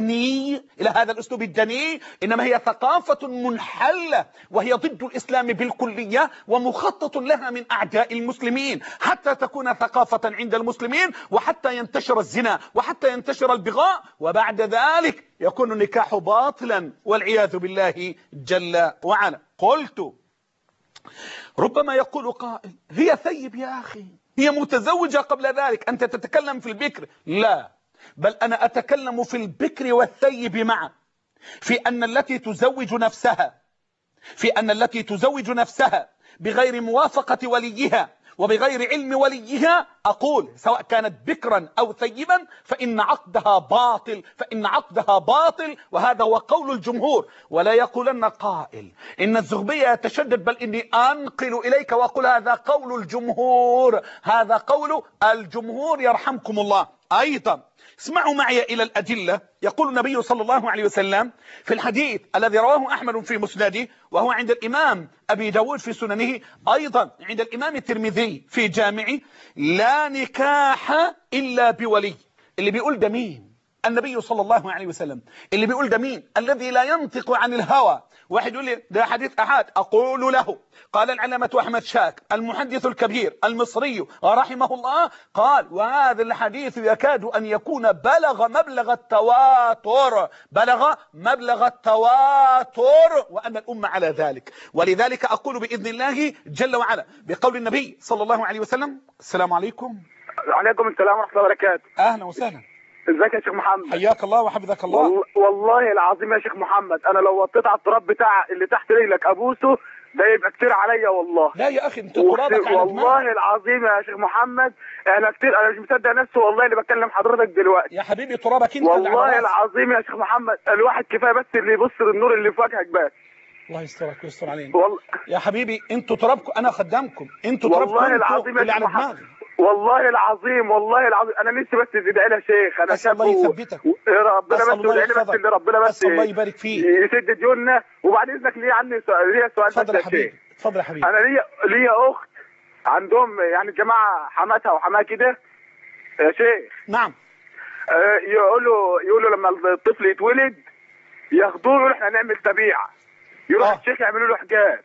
الدني، إنما هي ثقافة منحلة، وهي ضد الإسلام بالكلية ومخطط لها من أعداء المسلمين حتى تكون ثقافة عند المسلمين، وحتى ينتشر الزنا وحتى ينتشر البغاء، وبعد ذلك يكون النكاح باطلا والعياذ بالله جل وعلا. قلت ربما يقول قائل هي ثيب يا أخي، هي متزوجة قبل ذلك، أنت تتكلم في البكر. لا، بل أنا أتكلم في البكر والثيب معا، في أن التي تزوج نفسها بغير موافقة وليها وبغير علم وليها، أقول سواء كانت بكرا أو ثيبا فإن عقدها باطل، وهذا هو قول الجمهور. ولا يقولن قائل إن الزغبية يتشدد، بل إني أنقل إليك وأقول هذا قول الجمهور، هذا قول الجمهور يرحمكم الله. أيضا اسمعوا معي إلى الأدلة. يقول النبي صلى الله عليه وسلم في الحديث الذي رواه أحمد في مسنده، وهو عند الإمام أبي داود في سننه، أيضا عند الإمام الترمذي في جامعه: لا نكاح إلا بولي. اللي بيقول ده مين؟ النبي صلى الله عليه وسلم. اللي بيقول ده مين؟ الذي لا ينطق عن الهوى. واحد يقول لي ده حديث أحاد، أقول له قال العلامة أحمد شاك المحدث الكبير المصري رحمه الله، قال وهذا الحديث يكاد أن يكون بلغ مبلغ التواتر، بلغ مبلغ التواتر، وأن الأمة على ذلك. ولذلك أقول بإذن الله جل وعلا بقول النبي صلى الله عليه وسلم. السلام عليكم. وعليكم السلام ورحمة الله وبركاته. أهلا وسهلا. ازيك يا شيخ محمد؟ حياك الله وحفظك الله. والله العظيم يا شيخ محمد انا لو وطيت على التراب بتاع اللي تحت رجلك ابوسه ده يبقى كتير عليا والله. لا يا اخي انت ترابك على والله العظيم يا شيخ محمد انا كتير، انا مش مصدق نفسي والله اللي بكلم حضرتك دلوقتي. يا حبيبي ترابك انت والله العظيم يا شيخ محمد الواحد كفايه بس اللي يبص للنور اللي في وجهك بس. الله يسترك ويستر علينا. يا حبيبي انتوا ترابكم، انا خدامكم، انتوا ترابكم والله العظيم يا شيخ محمد. والله العظيم والله العظيم انا نفسي بس تدعي لي يا شيخ. انا اسال الله يثبتك. ربنا بس يدعي لي بس اللي ربنا بس الله يبارك فيك يسد ديوننا. وبعد اذنك ليه عندي ليا سؤال بس يا شيخ. اتفضل يا حبيبي. انا ليا اخت عندهم يعني جماعه حماتها وحماه كده يا شيخ. نعم. يقولوا لما الطفل يتولد ياخدوه يقولوا احنا هنعمل تبيعه، يروح الشيخ يعملوا له حجاب.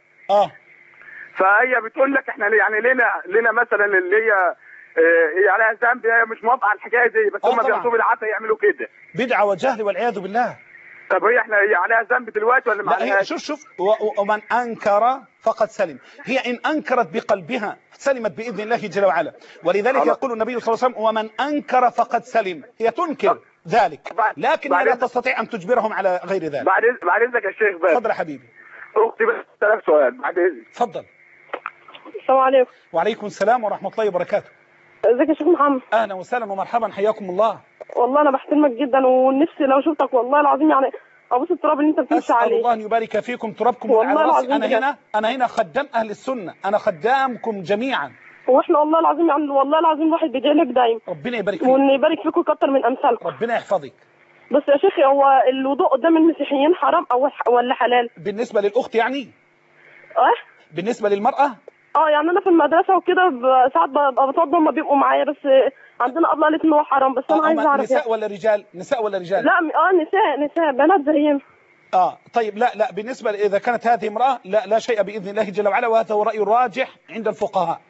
فهي بتقول لك احنا يعني لنا مثلا اللي هي عليها ذنب، هي مش موافقه على الحكايه دي، بس هم بياخدوه بالعافيه يعملوا كده. بدعه وجهل والعياذ بالله. طب هي احنا عليها ذنب دلوقتي ولا ما عليهاش؟ لا شوف ومن انكر فقد سلم. هي ان انكرت بقلبها سلمت باذن الله جل وعلا. ولذلك يقول النبي صلى الله عليه وسلم ومن انكر فقد سلم. هي تنكر ذلك لكن لا تستطيع ان تجبرهم على غير ذلك. بعد اذنك يا شيخ بس. اتفضل يا حبيبي. اختي بس ثلاث سؤال بعد اذنك. اتفضل. السلام عليكم. وعليكم السلام ورحمه الله وبركاته. ازيك يا شيخ محمد؟ اهلا وسهلا ومرحبا حياكم الله. والله انا بحترمك جدا ونفسي لو شفتك والله العظيم يعني ابوس التراب اللي انت بتمشي عليه. اسال الله ان يبارك فيكم ترابكم والله العظيم. انا هنا خدام اهل السنه، انا خدامكم جميعا. واحنا والله العظيم يعني والله العظيم الواحد بيدعي لك دايما. ربنا يبارك فيك. وان يبارك فيكم كتر من امثالكم. ربنا يحفظك. بس يا شيخي هو الوضوء قدام المسيحيين حرام او ولا حلال؟ بالنسبه للاخت يعني؟ بالنسبه للمراه؟ يعني انا في المدرسه وكده ساعات ببقى بتوضى هم بيبقوا معايا، بس عندنا ابله قالت ان هو حرام، بس انا عايزه اعرف نساء ولا رجال؟ نساء ولا رجال؟ لا نساء بنات زيهم. طيب لا بالنسبه اذا كانت هذه امراه لا شيء باذن الله جل وعلا، وهذا هو راي راجح عند الفقهاء.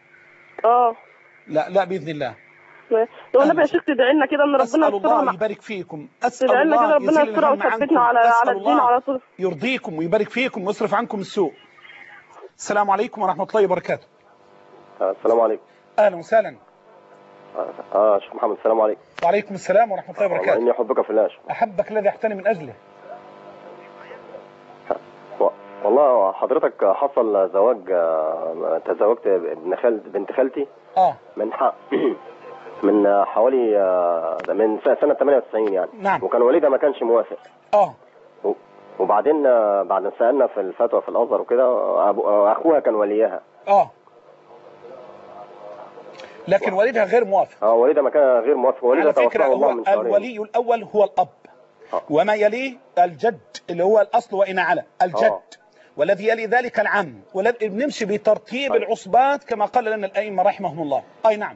لا باذن الله. لو النبي يا شيخ تدعي لنا كده ان ربنا يسترها. اسال الله يبارك فيكم. اسال الله كده ربنا يسترها ويثبتنا على الدين على طول. يرضيكم ويبارك فيكم ويصرف عنكم السوء. السلام عليكم ورحمه الله وبركاته. السلام عليكم. اهلا وسهلا. شيخ محمد السلام عليكم. وعليكم السلام ورحمه الله وبركاته. اني احبك في الله. احبك الذي احتني من اجله. والله حضرتك حصل زواج، تزوجت بنت خالتي من حوالي من سنه 98 يعني. نعم. وكان والدها ما كانش موافق. وبعدين بعد ما سالنا في الفتوى في الازهر وكده اخوها كان وليها. لكن والدها غير موافق. والدها ما كان غير موافق. والدها توفى الله من شهرين. الولي الاول هو الاب وما يليه الجد اللي هو الاصل وان على الجد والذي يلي ذلك العم، والذي بنمشي بترتيب العصبات كما قال لنا الائمه رحمهم الله. نعم.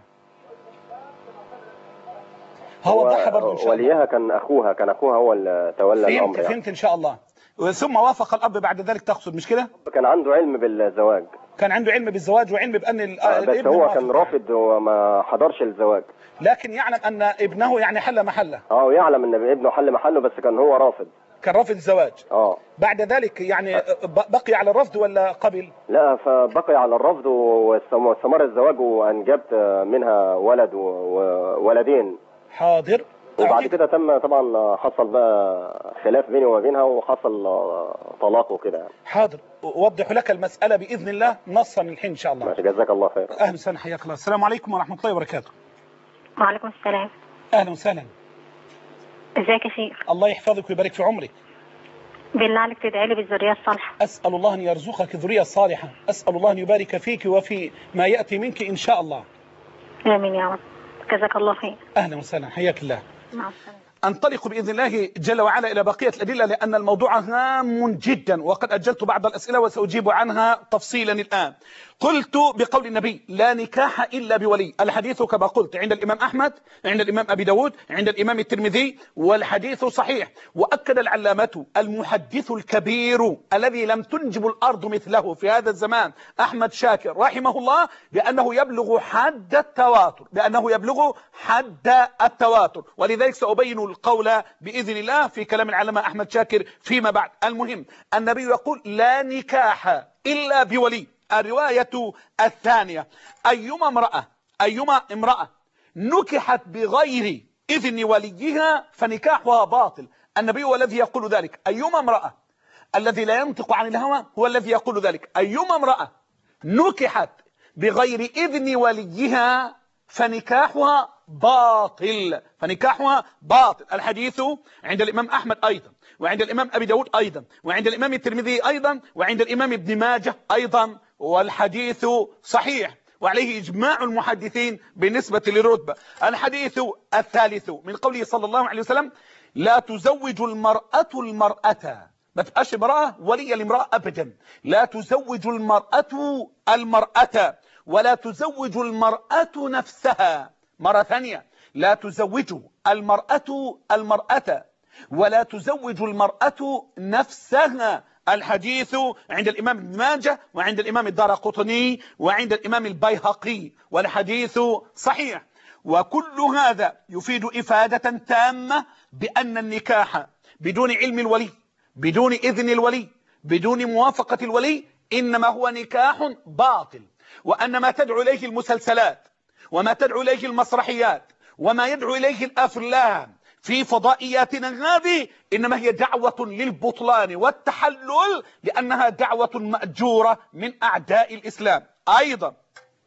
هو وضحها برضه ان شاء الله. وليها كان اخوها هو اللي تولى الامر. فهمت ان شاء الله. ثم وافق الاب بعد ذلك تقصد مش كده؟ كان عنده علم بالزواج. كان عنده علم بالزواج وعلم بان بس هو كان رافض وما حضرش الزواج. لكن يعلم ان ابنه يعني حل محله. يعلم ان ابنه حل محله، بس كان هو رافض. كان رافض الزواج. بعد ذلك يعني بقي على الرفض ولا قبل؟ لا، فبقي على الرفض واستمر الزواج وانجبت منها ولد وولدين. حاضر. وبعد كده تم طبعا حصل بقى خلاف بيني وبينها وحصل طلاق وكده. حاضر. اوضح لك المساله باذن الله نصا الحين ان شاء الله. ماشي، جزاك الله خير. اهلا وسهلا حياك الله. السلام عليكم ورحمه الله وبركاته. وعليكم السلام. اهلا وسهلا. ازيك يا شيخ؟ الله يحفظك ويبارك في عمرك. بالله عليك تدعي لي بالذريه الصالحه. اسال الله ان يرزقك الذريه الصالحه، اسال الله ان يبارك فيك وفي ما ياتي منك ان شاء الله. امين يا رب. جزاك الله خير. اهلا وسهلا حياك الله. مع السلامه. أنطلق بإذن الله جل وعلا إلى بقية الأدلة لأن الموضوع هام جدا، وقد أجلت بعض الأسئلة وسأجيب عنها تفصيلا الآن. قلت بقول النبي لا نكاح إلا بولي، الحديث كما قلت عند الإمام أحمد، عند الإمام أبي داود، عند الإمام الترمذي، والحديث صحيح. وأكد العلامة المحدث الكبير الذي لم تنجب الأرض مثله في هذا الزمان أحمد شاكر رحمه الله بأنه يبلغ حد التواتر، بأنه يبلغ حد التواتر. ولذلك سأبين القول بإذن الله في كلام العلامة أحمد شاكر فيما بعد. المهم النبي يقول لا نكاح إلا بولي. الرواية الثانية أيما امرأة نكحت بغير إذن وليها فنكاحها باطل. النبي هو الذي يقول ذلك. أيما امرأة، الذي لا ينطق عن الهوى هو الذي يقول ذلك. أيما امرأة نكحت بغير إذن وليها فنكاحها باطل، فنكاحها باطل. الحديث عند الإمام أحمد أيضا، وعند الإمام أبي داود أيضا، وعند الإمام الترمذي أيضا، وعند الإمام ابن ماجه أيضا، والحديث صحيح وعليه إجماع المحدثين بالنسبة للرتبة. الحديث الثالث من قوله صلى الله عليه وسلم لا تزوج المرأة المرأة، ما تبقاش امرأة ولي الامرأة أبدا. لا تزوج المرأة المرأة ولا تزوج المرأة نفسها. مرة ثانية لا تزوج المرأة المرأة ولا تزوج المرأة نفسها. الحديث عند الإمام ابن ماجه، وعند الإمام الدارقطني، وعند الإمام البيهقي، والحديث صحيح. وكل هذا يفيد إفادة تامة بأن النكاح بدون علم الولي، بدون إذن الولي، بدون موافقة الولي إنما هو نكاح باطل، وأن ما تدعو إليه المسلسلات وما تدعو إليه المسرحيات وما يدعو إليه الأفلام في فضائياتنا هذه إنما هي دعوة للبطلان والتحلل، لأنها دعوة مأجورة من أعداء الإسلام. أيضا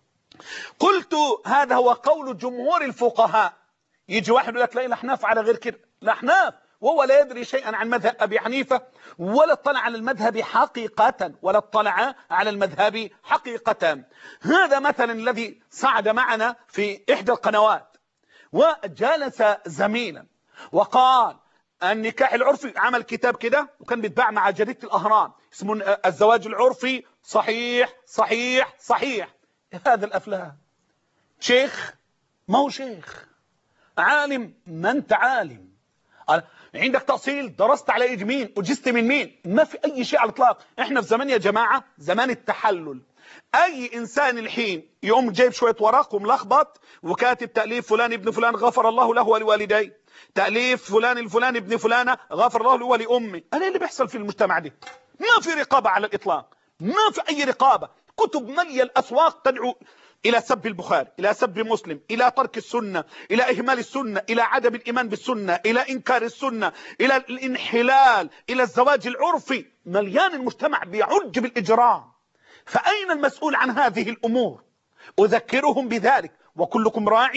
قلت هذا هو قول جمهور الفقهاء. يجي واحد يقول لك لا الأحناف على غير كده، الأحناف وهو لا يدري شيئا عن مذهب أبي حنيفة ولا اطلع على المذهب حقيقة، ولا اطلع على المذهب حقيقة. هذا مثلا الذي صعد معنا في إحدى القنوات وجالس زميلا وقال النكاح العرفي، عمل كتاب كده وكان بيتباع مع جريدة الأهرام اسمه الزواج العرفي صحيح صحيح صحيح. هذا الأفلام شيخ؟ ما هو شيخ، عالم؟ ما انت عالم، عندك تأصيل، درست على ايد مين، وجست من مين؟ ما في اي شيء على الاطلاق. احنا في زمان يا جماعة زمان التحلل. اي انسان الحين يقوم جايب شوية ورق وملخبط وكاتب تأليف فلان ابن فلان غفر الله له ولوالديه، تأليف فلان الفلان ابن فلانة غفر الله له ولأمي. انا اللي بيحصل في المجتمع ده ما في رقابة على الاطلاق، ما في اي رقابة. كتب مالية الاسواق تدعو إلى سب البخاري، إلى سب مسلم، إلى ترك السنة، إلى إهمال السنة، إلى عدم الإيمان بالسنة، إلى إنكار السنة، إلى الانحلال، إلى الزواج العرفي. مليان المجتمع بيعج بالإجرام. فأين المسؤول عن هذه الأمور؟ أذكرهم بذلك. وكلكم راع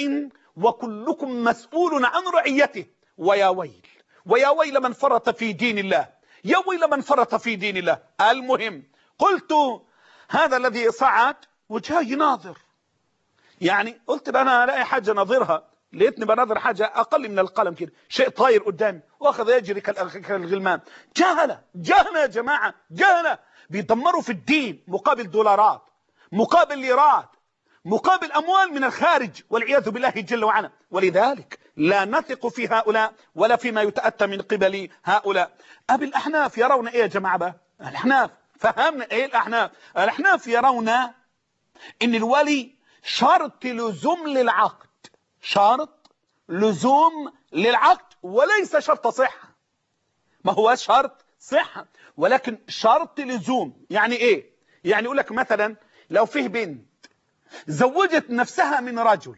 وكلكم مسؤول عن رعيته. ويا ويل ويا ويل من فرط في دين الله، يا ويل من فرط في دين الله. المهم قلت هذا الذي صعد وجاي ناظر، يعني قلت انا الاقي حاجه ناظرها، لقيتني بناظر حاجه اقل من القلم كده، شيء طاير قدامي واخذ يجري كالغلمان. جهله يا جماعه، جهله بيدمروا في الدين مقابل دولارات، مقابل ليرات، مقابل اموال من الخارج والعياذ بالله جل وعلا. ولذلك لا نثق في هؤلاء ولا فيما يتاتى من قبل هؤلاء. ابي الاحناف يرون ايه يا جماعه بقى؟ الاحناف فهمنا ايه الاحناف؟ الاحناف يرون ان الولي شرط لزوم للعقد، شرط لزوم للعقد وليس شرط صحة. ما هو شرط صحة ولكن شرط لزوم. يعني ايه؟ يعني يقول لك مثلا لو فيه بنت زوجت نفسها من رجل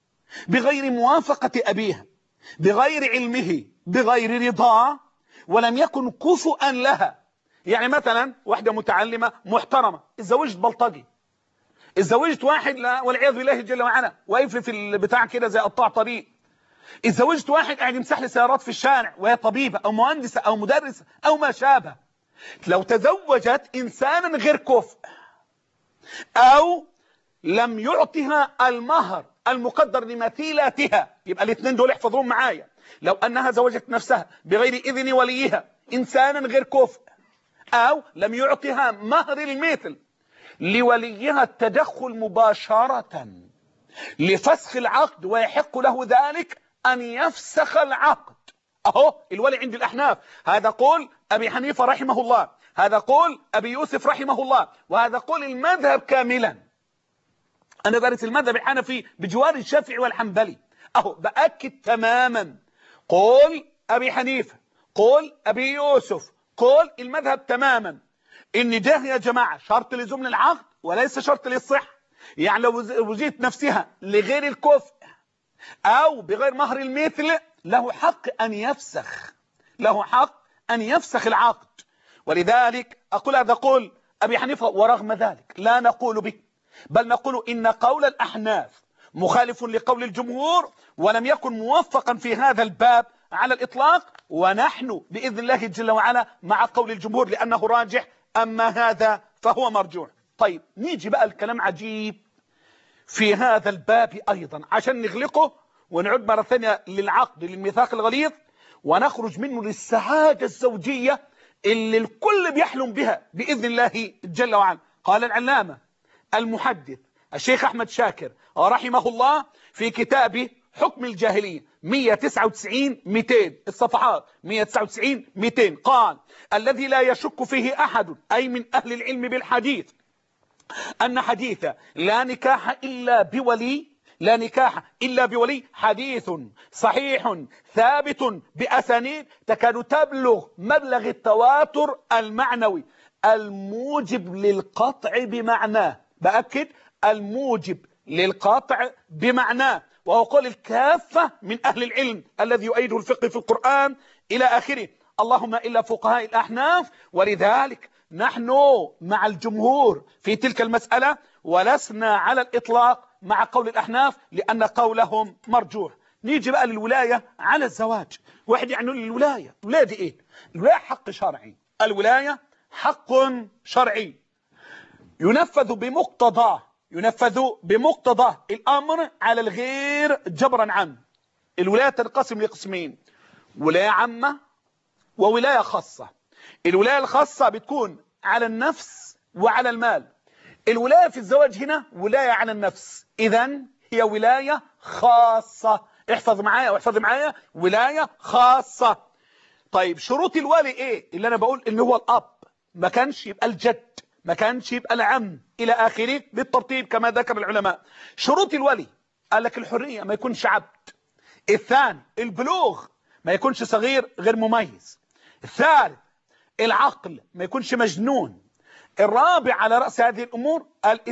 بغير موافقة أبيها، بغير علمه، بغير رضاه، ولم يكن كفؤا لها. يعني مثلا واحدة متعلمة محترمة اتزوجت بلطجي، اتزوجت واحد لا والعياذ بالله جل وعلا واقف في البتاع كده زي قطاع طريق، اتزوجت واحد قاعد يمسح لي سيارات في الشارع وهي طبيبة او مهندسة او مدرسة او ما شابه. لو تزوجت انسانا غير كفء او لم يعطها المهر المقدر لمثيلاتها، يبقى الاثنين دول احفظوهم معايا، لو أنها زوجت نفسها بغير إذن وليها إنسانا غير كفء، أو لم يعطها مهر المثل، لوليها التدخل مباشرة لفسخ العقد، ويحق له ذلك أن يفسخ العقد. أهو الولي عند الأحناف، هذا قول أبي حنيفة رحمه الله، هذا قول أبي يوسف رحمه الله، وهذا قول المذهب كاملا. أنا دارس المذهب الحنفي بجوار الشافعي والحنبلي. أهو بأكد تماما قول أبي حنيفة، قول أبي يوسف، قول المذهب تماما، إن ده يا جماعة شرط لزوم العقد وليس شرط للصحة. يعني لو وجدت نفسها لغير الكفء أو بغير مهر المثل له حق أن يفسخ، له حق أن يفسخ العقد. ولذلك أقول هذا قول أبي حنيفة، ورغم ذلك لا نقول به، بل نقول إن قول الأحناف مخالف لقول الجمهور، ولم يكن موفقا في هذا الباب على الإطلاق، ونحن بإذن الله جل وعلا مع قول الجمهور لأنه راجح، أما هذا فهو مرجوح. طيب نيجي بقى الكلام عجيب في هذا الباب أيضا عشان نغلقه ونعود مرة ثانية للعقد للميثاق الغليظ، ونخرج منه للسعادة الزوجية اللي الكل بيحلم بها بإذن الله جل وعلا. قال العلامة المحدث الشيخ أحمد شاكر رحمه الله في كتابه حكم الجاهلية 199-200 الصفحات 199-200، قال: الذي لا يشك فيه أحد أي من أهل العلم بالحديث أن حديث لا نكاح إلا بولي حديث صحيح ثابت بأسانيد تكاد تبلغ مبلغ التواتر المعنوي الموجب للقطع بمعناه. بأكد الموجب للقطع بمعناه، وهو قول الكافة من أهل العلم الذي يؤيده الفقه في القرآن إلى آخره، اللهم إلا فقهاء الأحناف. ولذلك نحن مع الجمهور في تلك المسألة، ولسنا على الإطلاق مع قول الأحناف لأن قولهم مرجوح. نيجي بقى للولاية على الزواج. واحد يعني الولاية دي إيه؟ الولاية حق شرعي، الولاية حق شرعي ينفذ بمقتضاه الأمر على الغير جبرا عنه. الولاية تنقسم لقسمين: ولاية عامة وولاية خاصة. الولاية الخاصة بتكون على النفس وعلى المال. الولاية في الزواج هنا ولاية على النفس، إذن هي ولاية خاصة. احفظ معايا ولاية خاصة. طيب شروط الوالي ايه؟ اللي انا بقول ان هو الاب، ما كانش يبقى الجد، ما كانش يبقى العم الى اخره بالترتيب كما ذكر العلماء. شروط الولي قال لك الحرية، ما يكونش عبد. الثاني البلوغ، ما يكونش صغير غير مميز. الثالث العقل، ما يكونش مجنون. الرابع على رأس هذه الأمور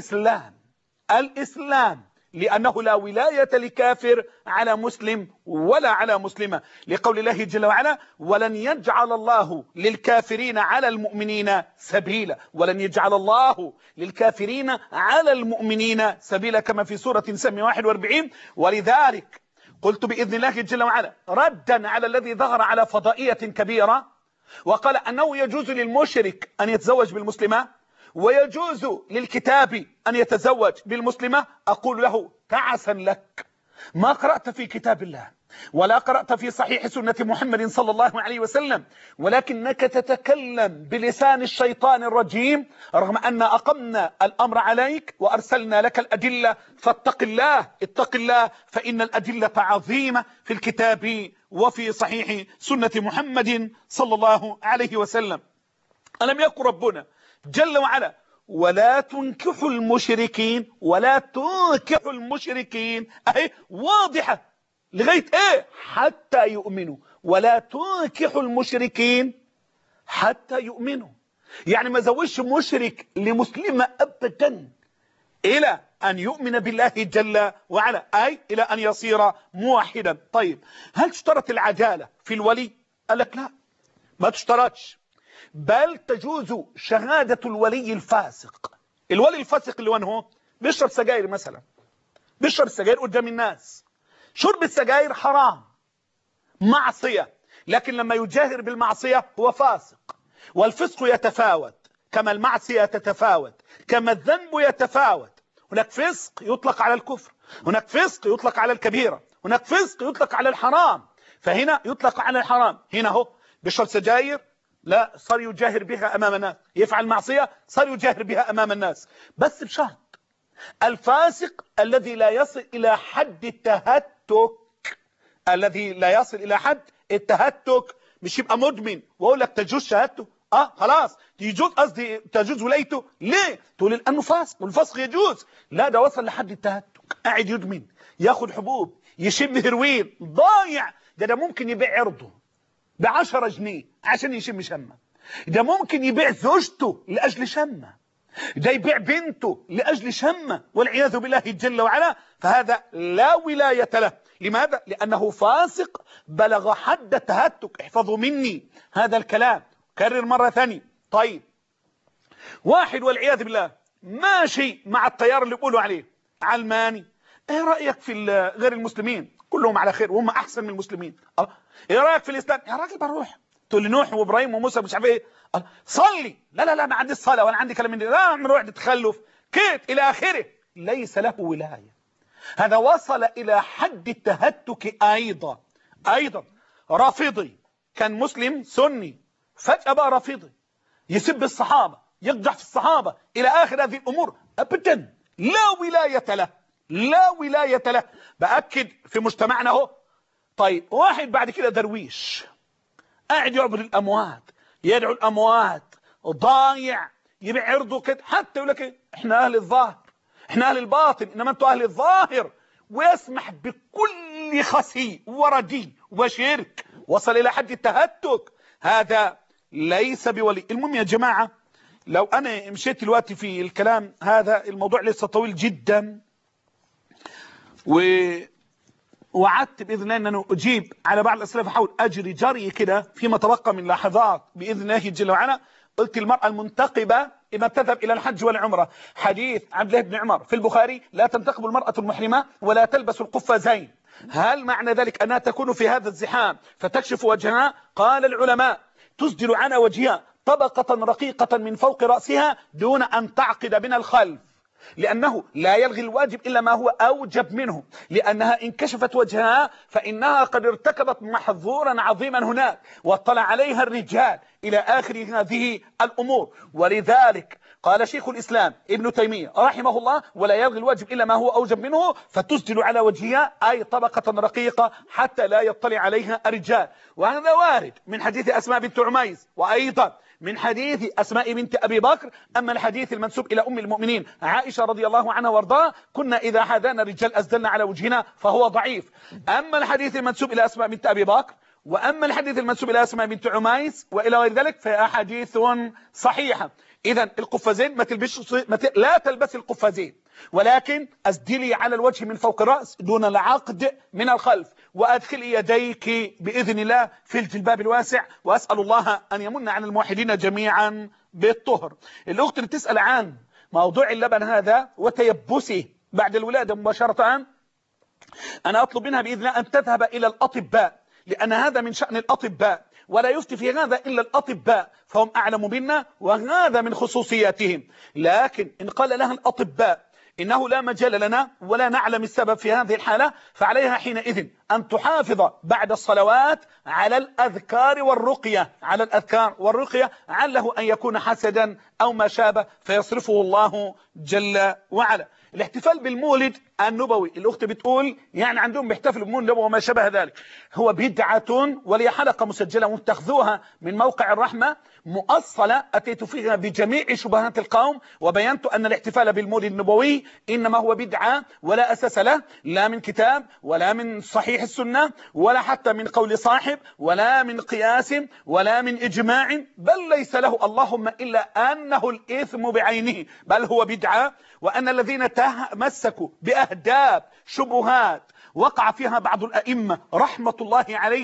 الإسلام، لأنه لا ولاية لكافر على مسلم ولا على مسلمة، لقول الله جل وعلا: ولن يجعل الله للكافرين على المؤمنين سبيلا. ولن يجعل الله للكافرين على المؤمنين سبيلا، كما في سورة سم 41. ولذلك قلت بإذن الله جل وعلا ردا على الذي ظهر على فضائية كبيرة وقال أنه يجوز للمشرك أن يتزوج بالمسلمة ويجوز للكتاب أن يتزوج بالمسلمة، أقول له تعسا لك، ما قرأت في كتاب الله ولا قرأت في صحيح سنة محمد صلى الله عليه وسلم، ولكنك تتكلم بلسان الشيطان الرجيم، رغم أن أقمنا الأمر عليك وأرسلنا لك الأدلة، فاتق الله، اتق الله، فإن الأدلة عظيمة في الكتاب وفي صحيح سنة محمد صلى الله عليه وسلم. ألم يقل ربنا جل وعلا: ولا تنكحوا المشركين، ولا تنكحوا المشركين، اهي واضحة لغاية ايه؟ حتى يؤمنوا. ولا تنكحوا المشركين حتى يؤمنوا، يعني ما زوجش مشرك لمسلمة ابدا الى ان يؤمن بالله جل وعلا، اي الى ان يصير موحدا. طيب هل تشترط العدالة في الولي؟ قال لك لا، ما تشترطش، بل تجوز شهادة الولي الفاسق. الولي الفاسق اللي هو بيشرب سجاير مثلا، بيشرب سجاير قدام الناس، شرب السجاير حرام معصية، لكن لما يجاهر بالمعصية هو فاسق. والفسق يتفاوت كما المعصية تتفاوت، كما الذنب يتفاوت. هناك فسق يطلق على الكفر، هناك فسق يطلق على الكبيرة، هناك فسق يطلق على الحرام. فهنا يطلق على الحرام. هنا هو بيشرب سجاير، لا صار يجاهر بها أمام الناس، يفعل معصية صار يجاهر بها أمام الناس، بس بشرط الفاسق الذي لا يصل إلى حد التهتك، الذي لا يصل إلى حد التهتك، مش يبقى مدمن واقول لك تجوز شهادته، خلاص يجوز، قصدي تجوز ولايته. ليه؟ تقول لأنه فاسق والفسق يجوز. لا، ده وصل لحد التهتك، قاعد يدمن، ياخد حبوب، يشم هيروين، ضايع. ده ممكن يبيع عرضه ب10 جنيه عشان يشم شمه. ده ممكن يبيع زوجته لأجل شمه. ده يبيع بنته لأجل شمه، والعياذ بالله جل وعلا. فهذا لا ولاية له. لماذا؟ لأنه فاسق بلغ حد التهتك. احفظوا مني هذا الكلام، كرر مرة ثانية. طيب، واحد والعياذ بالله ماشي مع التيار اللي بيقولوا عليه علماني، ايه رأيك في غير المسلمين؟ كلهم على خير وهم احسن من المسلمين. ايه رأيك في الاسلام؟ يا راجل بروح تقول لي نوح وابراهيم وموسى مش عارف ايه، صلي، لا ما عندي الصلاة ولا عندي كلام من ده، لا نروح نتخلف كيت الى اخره. ليس له ولاية. هذا وصل الى حد التهتك. ايضا رافضي كان مسلم سني، فجأة بقى رافضي، يسب الصحابة، يقدح في الصحابة الى اخر هذه الامور. ابدا لا ولاية له، لا ولاية له. بأكد في مجتمعنا اهو. طيب، واحد بعد كده درويش قاعد يعبد الاموات، يدعو الاموات، ضايع، يبيع عرضه كده، حتى يقول لك احنا اهل الظاهر، احنا اهل الباطن، انما انتوا اهل الظاهر، ويسمح بكل خسي وردي وشرك وصل الى حد التهتك. هذا ليس بولي. المهم يا جماعة، لو انا مشيت دلوقتي في الكلام هذا، الموضوع لسه طويل جدا، وعدت باذن الله ان انا اجيب على بعض الاسئله، فحاول اجري جري كده فيما تبقى من لحظات باذن الله جل وعلا. قلت المراه المنتقبه اذا تذهب الى الحج والعمره، حديث عبد الله بن عمر في البخاري: لا تنتقب المراه المحرمه ولا تلبس القفازين. هل معنى ذلك انها تكون في هذا الزحام فتكشف وجهها؟ قال العلماء: تسدل عن وجهها طبقه رقيقه من فوق راسها دون ان تعقد من الخلف، لأنه لا يلغي الواجب إلا ما هو أوجب منه، لأنها إن كشفت وجهها فإنها قد ارتكبت محظورا عظيما هناك واطلع عليها الرجال إلى آخر هذه الأمور. ولذلك قال شيخ الإسلام ابن تيمية رحمه الله: ولا يلغي الواجب إلا ما هو أوجب منه، فتسدل على وجهها أي طبقة رقيقة حتى لا يطلع عليها الرجال. وهذا وارد من حديث أسماء بنت عميس، وأيضا من حديث أسماء بنت أبي بكر. أما الحديث المنسوب إلى أم المؤمنين عائشة رضي الله عنها وارضاها: كنا إذا حدانا الرجال أسدلنا على وجهنا، فهو ضعيف. أما الحديث المنسوب إلى أسماء بنت أبي بكر، وأما الحديث المنسوب إلى أسماء بنت عميس وإلى غير ذلك، فأحاديث صحيحة. إذا القفازين لا تلبس القفازين، ولكن أسدلي على الوجه من فوق الرأس دون العقد من الخلف، وأدخلي يديك بإذن الله في الجلباب الواسع، وأسأل الله أن يمن على الموحدين جميعا بالطهر. الأخت اللي تسأل عن موضوع اللبن هذا وتيبسه بعد الولادة مباشرة، أنا أطلب منها بإذن الله أن تذهب إلى الأطباء، لأن هذا من شأن الأطباء، ولا يفتي في هذا إلا الأطباء، فهم أعلم منا وهذا من خصوصياتهم. لكن إن قال لها الأطباء إنه لا مجال لنا ولا نعلم السبب في هذه الحالة، فعليها حينئذ أن تحافظ بعد الصلوات على الأذكار والرقية، عله أن يكون حسدا أو ما شابه فيصرفه الله جل وعلا. الاحتفال بالمولد النبوي، الأخت بتقول يعني عندهم بيحتفلوا بالمولد النبوي وما شابه ذلك، هو بدعة، ولي حلقة مسجلة وتاخذوها من موقع الرحمة مؤصلة أتيت فيها بجميع شبهات القوم، وبينت أن الاحتفال بالمولد النبوي إنما هو بدعة ولا أساس له، لا من كتاب ولا من صحيح السنة ولا حتى من قول صاحب ولا من قياس ولا من إجماع، بل ليس له اللهم إلا أنه الإثم بعينه، بل هو بدعة. وأن الذين تمسكوا بأهداب شبهات وقع فيها بعض الأئمة رحمة الله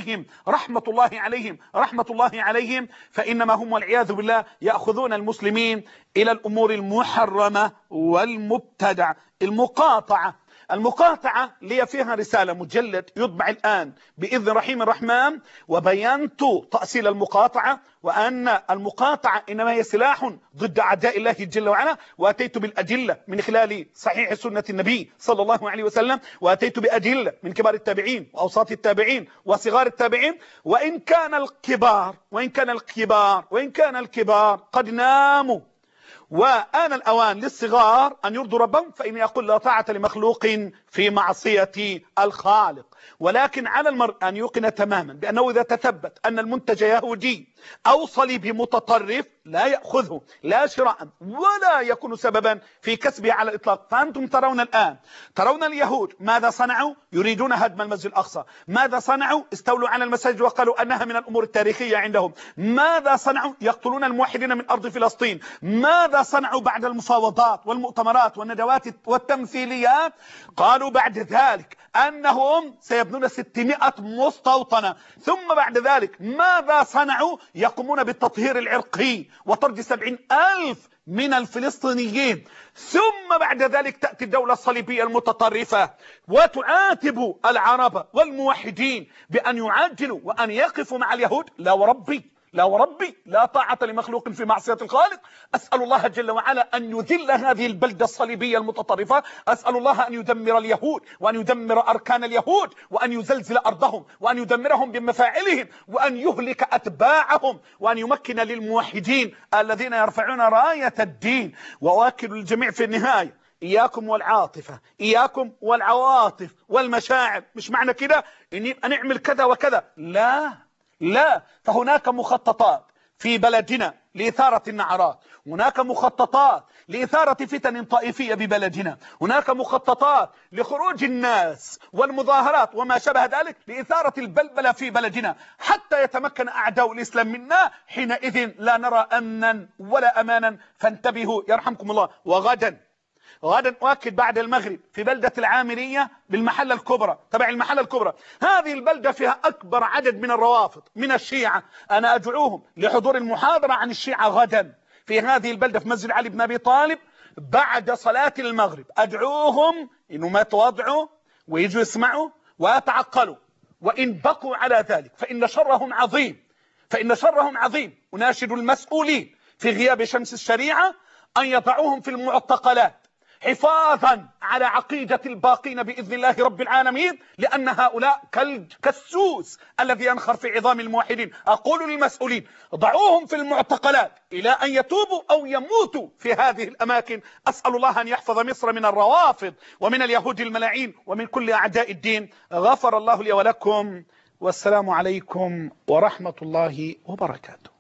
عليهم فإنما هم والعياذ بالله يأخذون المسلمين إلى الأمور المحرمة والمبتدعة. المقاطعة المقاطعة لي فيها رسالة مجلد يطبع الآن بإذن رحيم الرحمن، وبينت تأصيل المقاطعة وأن المقاطعة إنما هي سلاح ضد أعداء الله جل وعلا، وأتيت بالأدلة من خلال صحيح سنة النبي صلى الله عليه وسلم، وأتيت بأدلة من كبار التابعين وأوساط التابعين وصغار التابعين. وإن كان الكبار قد ناموا وآن الأوان للصغار أن يرضوا ربهم، فإني أقول لا طاعة لمخلوق في معصية الخالق. ولكن على المرء أن يوقن تماما بأنه إذا تثبت أن المنتج يهودي أو صليبي متطرف لا يأخذه لا شراء ولا يكون سببا في كسبه على الإطلاق. فأنتم ترون الآن، ترون اليهود ماذا صنعوا؟ يريدون هدم المسجد الأقصى. ماذا صنعوا؟ استولوا على المساجد وقالوا أنها من الأمور التاريخية عندهم. ماذا صنعوا؟ يقتلون الموحدين من أرض فلسطين. ماذا صنعوا بعد المفاوضات والمؤتمرات والندوات والتمثيليات؟ قالوا بعد ذلك أنهم سيبنون 600 مستوطنة. ثم بعد ذلك ماذا صنعوا؟ يقومون بالتطهير العرقي وطرد 70,000 من الفلسطينيين. ثم بعد ذلك تأتي الدولة الصليبية المتطرفة وتعاتب العرب والموحدين بأن يعجلوا وأن يقفوا مع اليهود. لا وربي لا وربي لا طاعة لمخلوق في معصية الخالق. أسأل الله جل وعلا أن يذل هذه البلدة الصليبية المتطرفة. أسأل الله أن يدمر اليهود وأن يدمر أركان اليهود وأن يزلزل أرضهم وأن يدمرهم بمفاعلهم وأن يهلك أتباعهم وأن يمكن للموحدين الذين يرفعون راية الدين. وأؤكد الجميع في النهاية، إياكم والعاطفة، إياكم والعواطف والمشاعر. مش معنى كده إني نعمل كذا وكذا، لا، فهناك مخططات في بلدنا لإثارة النعرات، هناك مخططات لإثارة فتن طائفية ببلدنا، هناك مخططات لخروج الناس والمظاهرات وما شابه ذلك لإثارة البلبلة في بلدنا حتى يتمكن أعداء الإسلام منا. حينئذ لا نرى أمنا ولا أمانا، فانتبهوا يرحمكم الله. وغدا أؤكد بعد المغرب في بلدة العامرية بالمحلة الكبرى، تبع المحلة الكبرى. هذه البلدة فيها أكبر عدد من الروافض من الشيعة. أنا أدعوهم لحضور المحاضرة عن الشيعة غدا في هذه البلدة في مسجد علي بن أبي طالب بعد صلاة المغرب. أدعوهم إنه ما يتواضعوا ويجوا يسمعوا ويتعقلوا، وإن بقوا على ذلك فإن شرهم عظيم. أناشد المسؤولين في غياب شمس الشريعة أن يضعوهم في المعتقلات حفاظا على عقيدة الباقين بإذن الله رب العالمين، لأن هؤلاء كالسوس الذي ينخر في عظام الموحدين. أقول للمسؤولين ضعوهم في المعتقلات إلى أن يتوبوا أو يموتوا في هذه الأماكن. أسأل الله أن يحفظ مصر من الروافض ومن اليهود الملاعين ومن كل أعداء الدين. غفر الله لي ولكم، والسلام عليكم ورحمة الله وبركاته.